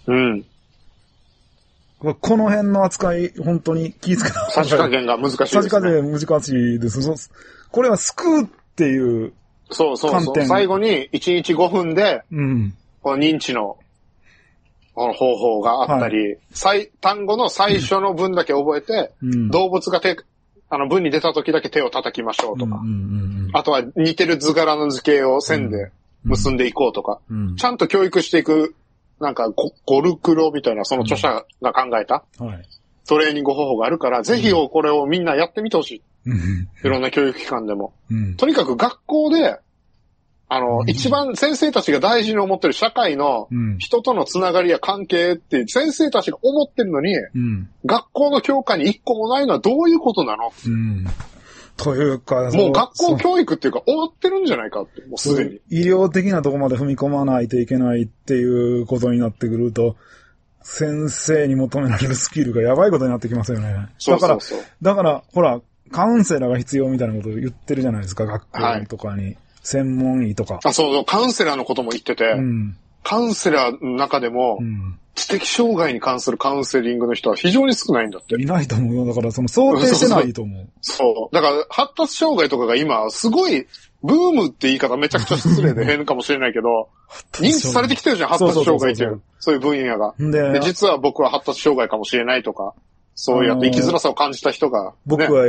この辺の扱い、本当に気ぃつけた。 さじ加減が難しいですね。 さじ加減難しいです。これは救うっていう観点。 最後に1日5分で、この認知のこの方法があったり、単語の最初の文だけ覚えて、動物が文に出た時だけ手を叩きましょうとか、あとは似てる図柄の図形を線で結んでいこうとか、ちゃんと教育していく、なんかゴルクロみたいなその著者が考えたトレーニング方法があるから、ぜひこれをみんなやってみてほしい。いろんな教育機関でも。とにかく学校で、一番先生たちが大事に思ってる社会の人とのつながりや関係って先生たちが思ってるのに、学校の教科に一個もないのはどういうことなの、 というか、 もう学校教育っていうか終わってるんじゃないかって、もうすでに。 医療的なところまで踏み込まないといけないっていうことになってくると、先生に求められるスキルがやばいことになってきますよね。だから、ほら、カウンセラーが必要みたいなことを言ってるじゃないですか、学校とかに。専門医とか。 そう、カウンセラーのことも言ってて、カウンセラーの中でも、知的障害に関するカウンセリングの人は非常に少ないんだって。 いないと思うよ。だから想定してないと思う。 そう。だから発達障害とかが今すごいブームって言い方めちゃくちゃ失礼で変かもしれないけど、認知されてきてるじゃん、発達障害っていう。そういう分野が。で、実は僕は発達障害かもしれないとか、そうやって生きづらさを感じた人が、ね。 僕は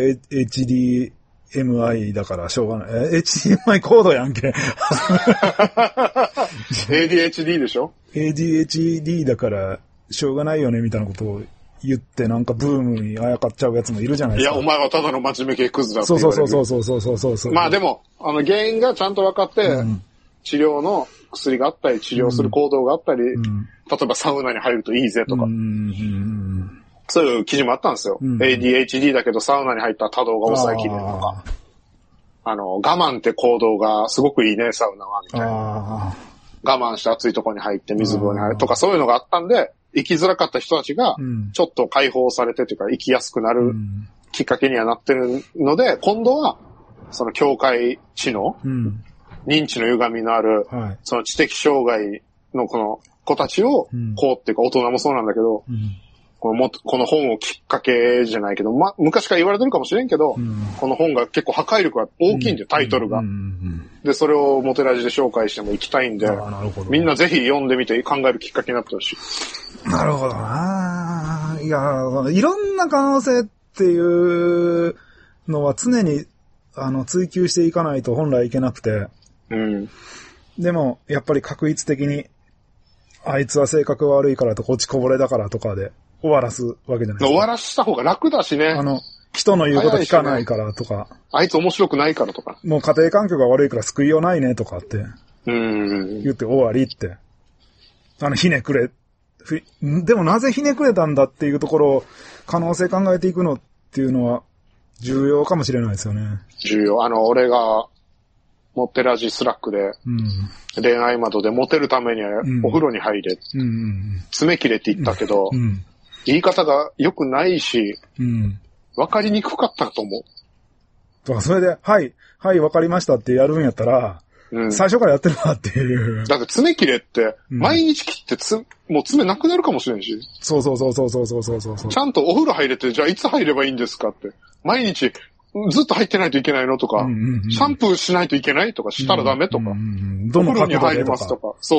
HDMI だからしょうがない。HDMI コードやんけ。 ADHD でしょ？ ADHD だからしょうがないよねみたいなことを言ってなんかブームにあやかっちゃうやつもいるじゃないですか。 いや、お前はただの真面目系クズだって言われる。 そう。 まあでも、原因がちゃんと分かって、治療の薬があったり、治療する行動があったり、例えばサウナに入るといいぜとか。そういう記事もあったんですよ。ADHD だけどサウナに入ったら多動が抑えきれるとか。我慢って行動がすごくいいね、サウナは、みたいな。我慢して暑いところに入って水風呂に入るとか、そういうのがあったんで、生きづらかった人たちが、ちょっと解放されてというか、生きやすくなるきっかけにはなってるので、今度は、その境界知能、認知の歪みのある、その知的障害のこの子たちを、こうっていうか大人もそうなんだけど、この本をきっかけじゃないけど、昔から言われてるかもしれんけど、この本が結構破壊力が大きいんで、タイトルが。で、それをモテラジで紹介しても行きたいんで、みんなぜひ読んでみて考えるきっかけになってほしい。 なるほどな。いや、いろんな可能性っっていうのは常に、追求していかないと本来いけなくて。 うん。 でも、やっぱり確率的に、あいつは性格が悪いからとか、落ちこぼれだからとかで終わらすわけじゃないですか。 終わらした方が楽だしね。 人の言うこと聞かないからとか。 あいつ面白くないからとか。 もう家庭環境が悪いから救いようないねとかって。言って終わりって。ひねくれ。でもなぜひねくれたんだっていうところを可能性考えていくのっていうのは重要かもしれないですよね。 重要。俺がモテラジスラックで、恋愛窓でモテるためにはお風呂に入れ。爪切れって言ったけど、言い方が良くないし、分かりにくかったと思う。それで、はい、分かりましたってやるんやったら、最初からやってるわっていう。 だって爪切れって、毎日切ってもう爪なくなるかもしれんし。 そう。ちゃんとお風呂入れて、じゃあいつ入ればいいんですかって。毎日ずっと入ってないといけないのとか、シャンプーしないといけないとか、したらダメとか、お風呂に入りますとか。そう。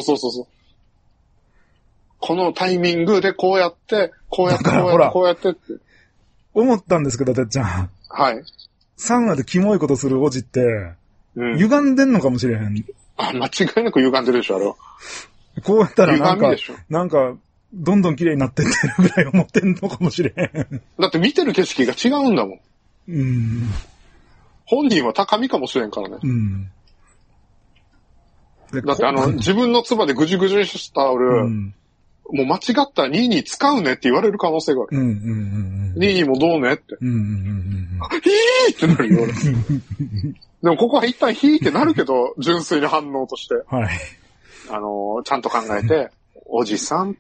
このタイミングでこうやって、こうやってって。 思ったんですけど、てっちゃん。 はい。 サウナでキモいことするおじって、歪んでんのかもしれへん。 間違いなく歪んでるでしょ、あれは。 こうやったらなんか、どんどん綺麗になってってるぐらい思ってんのかもしれへん。 だって見てる景色が違うんだもん。本人は高みかもしれんからね。だって自分の唾でぐじゅぐじゅしたタオル、もう間違ったらニーニー使うねって言われる可能性がある。ニーニーもどうねって。ヒーってなるよ、俺。でもここは一旦ヒーってなるけど、純粋に反応として。 はい。 ちゃんと考えて、おじさんって。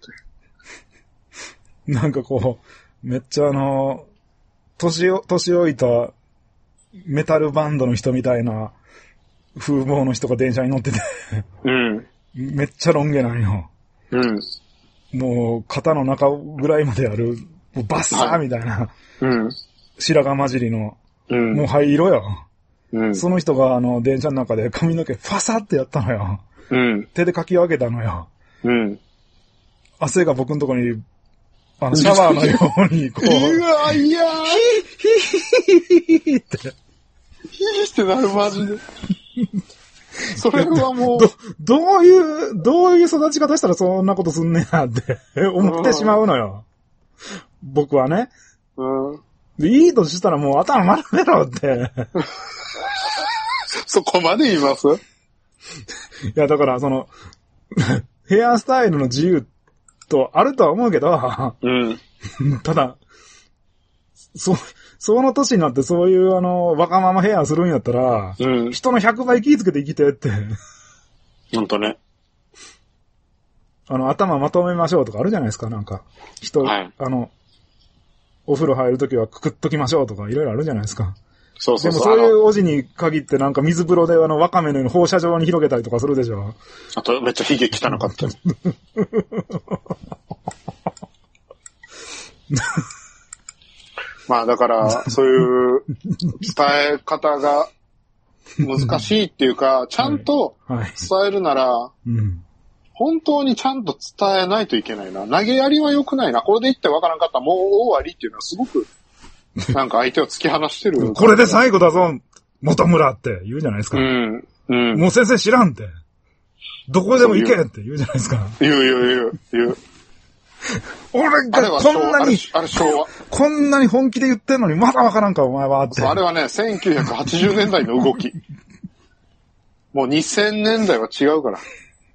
なんかこう、めっちゃ年老いたメタルバンドの人みたいな風貌の人が電車に乗っててめっちゃロン毛なんよ。もう肩の中ぐらいまである、バッサーみたいな、白髪混じりの、もう灰色よ。その人が電車の中で髪の毛ファサってやったのよ。手でかき分けたのよ。汗が僕のとこに、シャワーのように、こう。 うわ、いやーヒーって。 ヒーってなる、マジで。それはもう。 どういう育ち方したらそんなことすんねやって思ってしまうのよ。僕はね。いいとしたらもう頭丸めろって。 そこまで言います？いや、だからヘアスタイルの自由とあるとは思うけど、ただ、その年になってそういうわがままヘアするんやったら、人の100倍気ぃつけて生きてって。 ほんとね。 頭まとめましょうとかあるじゃないですか、なんか。 はい、 お風呂入るときはくくっときましょうとかいろいろあるじゃないですか。 そう。 でもそういうおじに限ってなんか水風呂でワカメのように放射状に広げたりとかするでしょ。 あとめっちゃヒゲ汚かった。まあだから、そういう伝え方が難しいっていうか、ちゃんと伝えるなら、本当にちゃんと伝えないといけないな。投げやりは良くないな。これで言ってわからんかったらもう終わりっていうのはすごく、なんか相手を突き放してる。 これで最後だぞ元村って言うじゃないですか。もう先生知らんって。どこでも行けって言うじゃないですか。 言う。 俺がこんなに本気で言ってんのにまだわからんかお前はって。 あれはね、1980年代の動き。もう2000年代は違うから。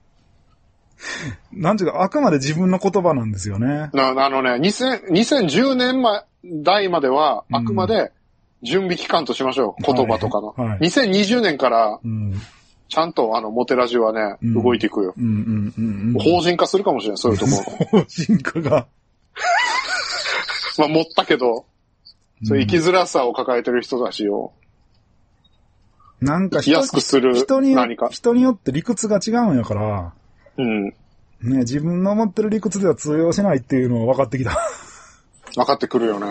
なんていうか、あくまで自分の言葉なんですよね。 2010年代までは、あくまで準備期間としましょう。言葉とかの。2020年から、ちゃんとモテラジはね、動いていくよ。法人化するかもしれない、そういうところ。 法人化が。 まあ、持ったけど、そういう生きづらさを抱えてる人たちを、 なんか安くする何か。 人によって理屈が違うんやから、ね、自分の持ってる理屈では通用しないっていうのは分かってきた。 分かってくるよね。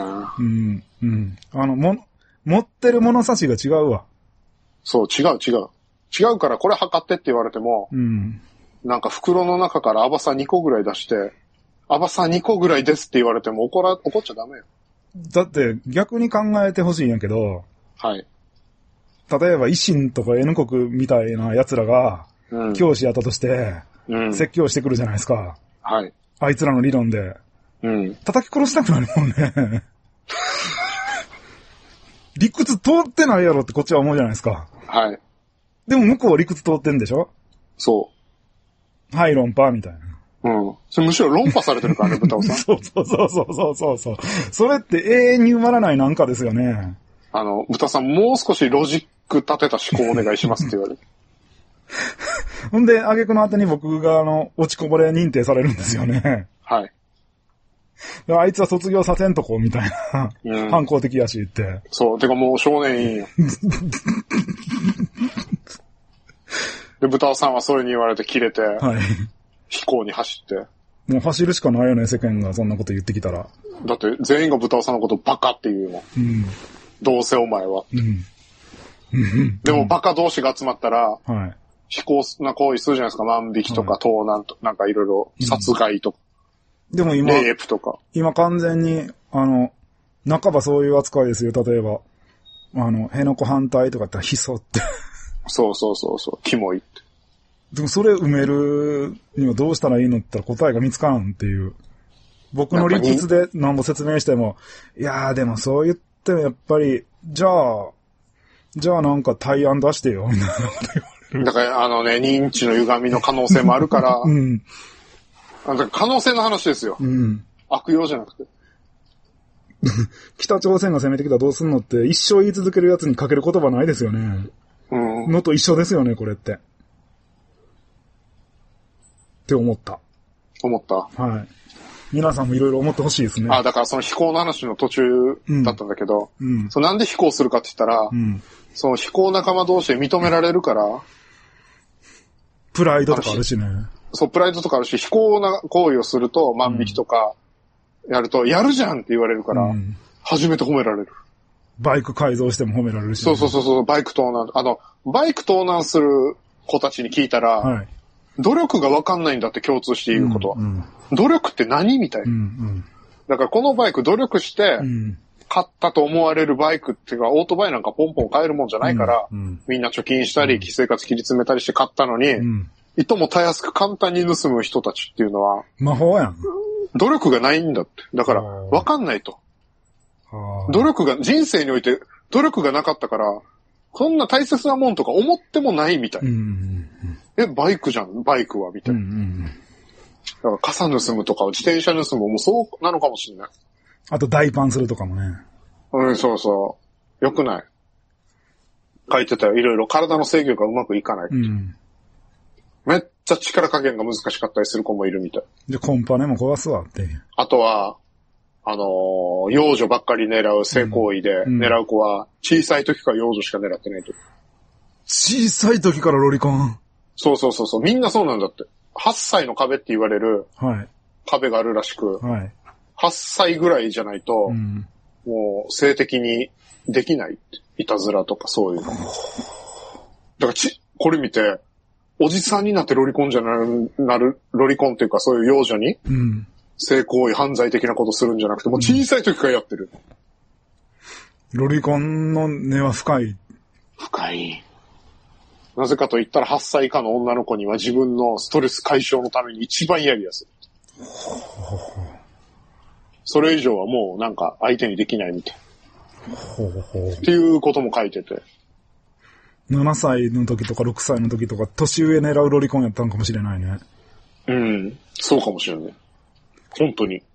持ってる物差しが違うわ。 そう、違うからこれ測ってって言われても、なんか袋の中からアバサ2個ぐらい出して、アバサ2個ぐらいですって言われても怒っちゃダメよ。 だって逆に考えてほしいんやけど、 はい。 例えば維新とか N 国みたいな奴らが、教師やったとして、説教してくるじゃないですか。 はい。 あいつらの理論で。叩き殺したくなるもんね。理屈通ってないやろってこっちは思うじゃないですか。 はい。 でも向こうは理屈通ってんでしょ？ そう。 はい、論破みたいな。 それむしろ論破されてるからね、豚尾さん。 そう。それって永遠に埋まらないなんかですよね。 豚さんもう少しロジック立てた思考お願いしますって言われる。 ほんで、挙句の後に僕が落ちこぼれ認定されるんですよね。 はい。 あいつは卒業させんとこみたいな。反抗的やしって。 そう。てかもう少年院よ。で、豚尾さんはそれに言われてキレて、はい。飛行に走って。 もう走るしかないよね、世間がそんなこと言ってきたら。 だって全員が豚尾さんのことバカって言うの。どうせお前は。でもバカ同士が集まったら、はい。非行な行為するじゃないですか。万引きとか盗難とか、なんかいろいろ殺害とか。でも今、レイプとか。今完全に、半ばそういう扱いですよ。例えば、辺野古反対とかってヒソって。そう。キモいって。でもそれ埋めるにはどうしたらいいのって言ったら答えが見つからんっていう。僕の理屈で何も説明しても、いやーでもそう言ってもやっぱり、じゃあなんか対案出してよ、みたいなこと言われる。だから認知の歪みの可能性もあるから、可能性の話ですよ。悪用じゃなくて。北朝鮮が攻めてきたらどうすんのって一生言い続けるやつにかける言葉ないですよね。のと一緒ですよね、これって。って思った。はい。皆さんもいろいろ思ってほしいですね。だからその飛行の話の途中だったんだけど、なんで飛行するかって言ったら、その飛行仲間同士で認められるから、プライドとかあるしね。そう、プライドとかあるし、非行な行為をすると、万引きとか、やると、やるじゃんって言われるから、初めて褒められる。バイク改造しても褒められるし、ね。そう、バイク盗難。バイク盗難する子たちに聞いたら、はい、努力がわかんないんだって共通して言うことは。努力って何みたいな。だからこのバイク努力して、買ったと思われるバイクっていうか、オートバイなんかポンポン買えるもんじゃないから、みんな貯金したり、生活切り詰めたりして買ったのに、いともたやすく簡単に盗む人たちっていうのは、魔法やん。努力がないんだって。だから、わかんないと。人生において努力がなかったから、こんな大切なもんとか思ってもないみたい。バイクじゃん、バイクは、みたいな。だから傘盗むとか、自転車盗むもそうなのかもしれない。あと大パンするとかもね。そう。よくない。書いてたよ。いろいろ体の制御がうまくいかない。めっちゃ力加減が難しかったりする子もいるみたい。で、コンパネも壊すわって。あとは、幼女ばっかり狙う性行為で、狙う子は、小さい時から幼女しか狙ってないと。小さい時からロリコン。そう。みんなそうなんだって。8歳の壁って言われる、壁があるらしく、8歳ぐらいじゃないと、もう性的にできない。いたずらとかそういうの。だからこれ見て、おじさんになってロリコンじゃなる、ロリコンっていうかそういう幼女に、性行為、犯罪的なことするんじゃなくて、もう小さい時からやってる。ロリコンの根は深い。深い。なぜかと言ったら8歳以下の女の子には自分のストレス解消のために一番やりやすい。それ以上はもうなんか相手にできないみたい。っていうことも書いてて。7歳の時とか6歳の時とか年上狙うロリコンやったのかもしれないね。そうかもしれない。本当に。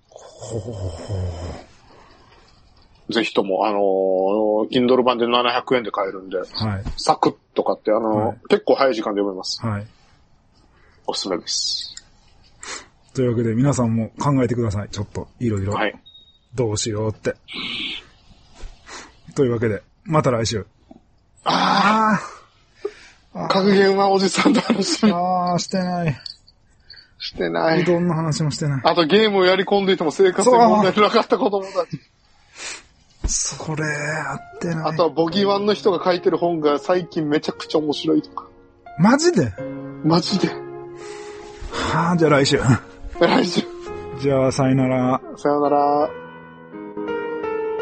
ぜひとも、Kindle 版で700円で買えるんで、サクッと買って、結構早い時間で読めます。おすすめです。というわけで皆さんも考えてください。ちょっと、いろいろ。どうしようって。というわけで、また来週。格言はおじさんと話してない。うどんの話もしてない。あとゲームをやり込んでいても生活に問題なかった子供たち。それ、やってない。あとはボギワンの人が書いてる本が最近めちゃくちゃ面白いとか。マジで。じゃあ来週。じゃあさよなら。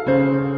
す。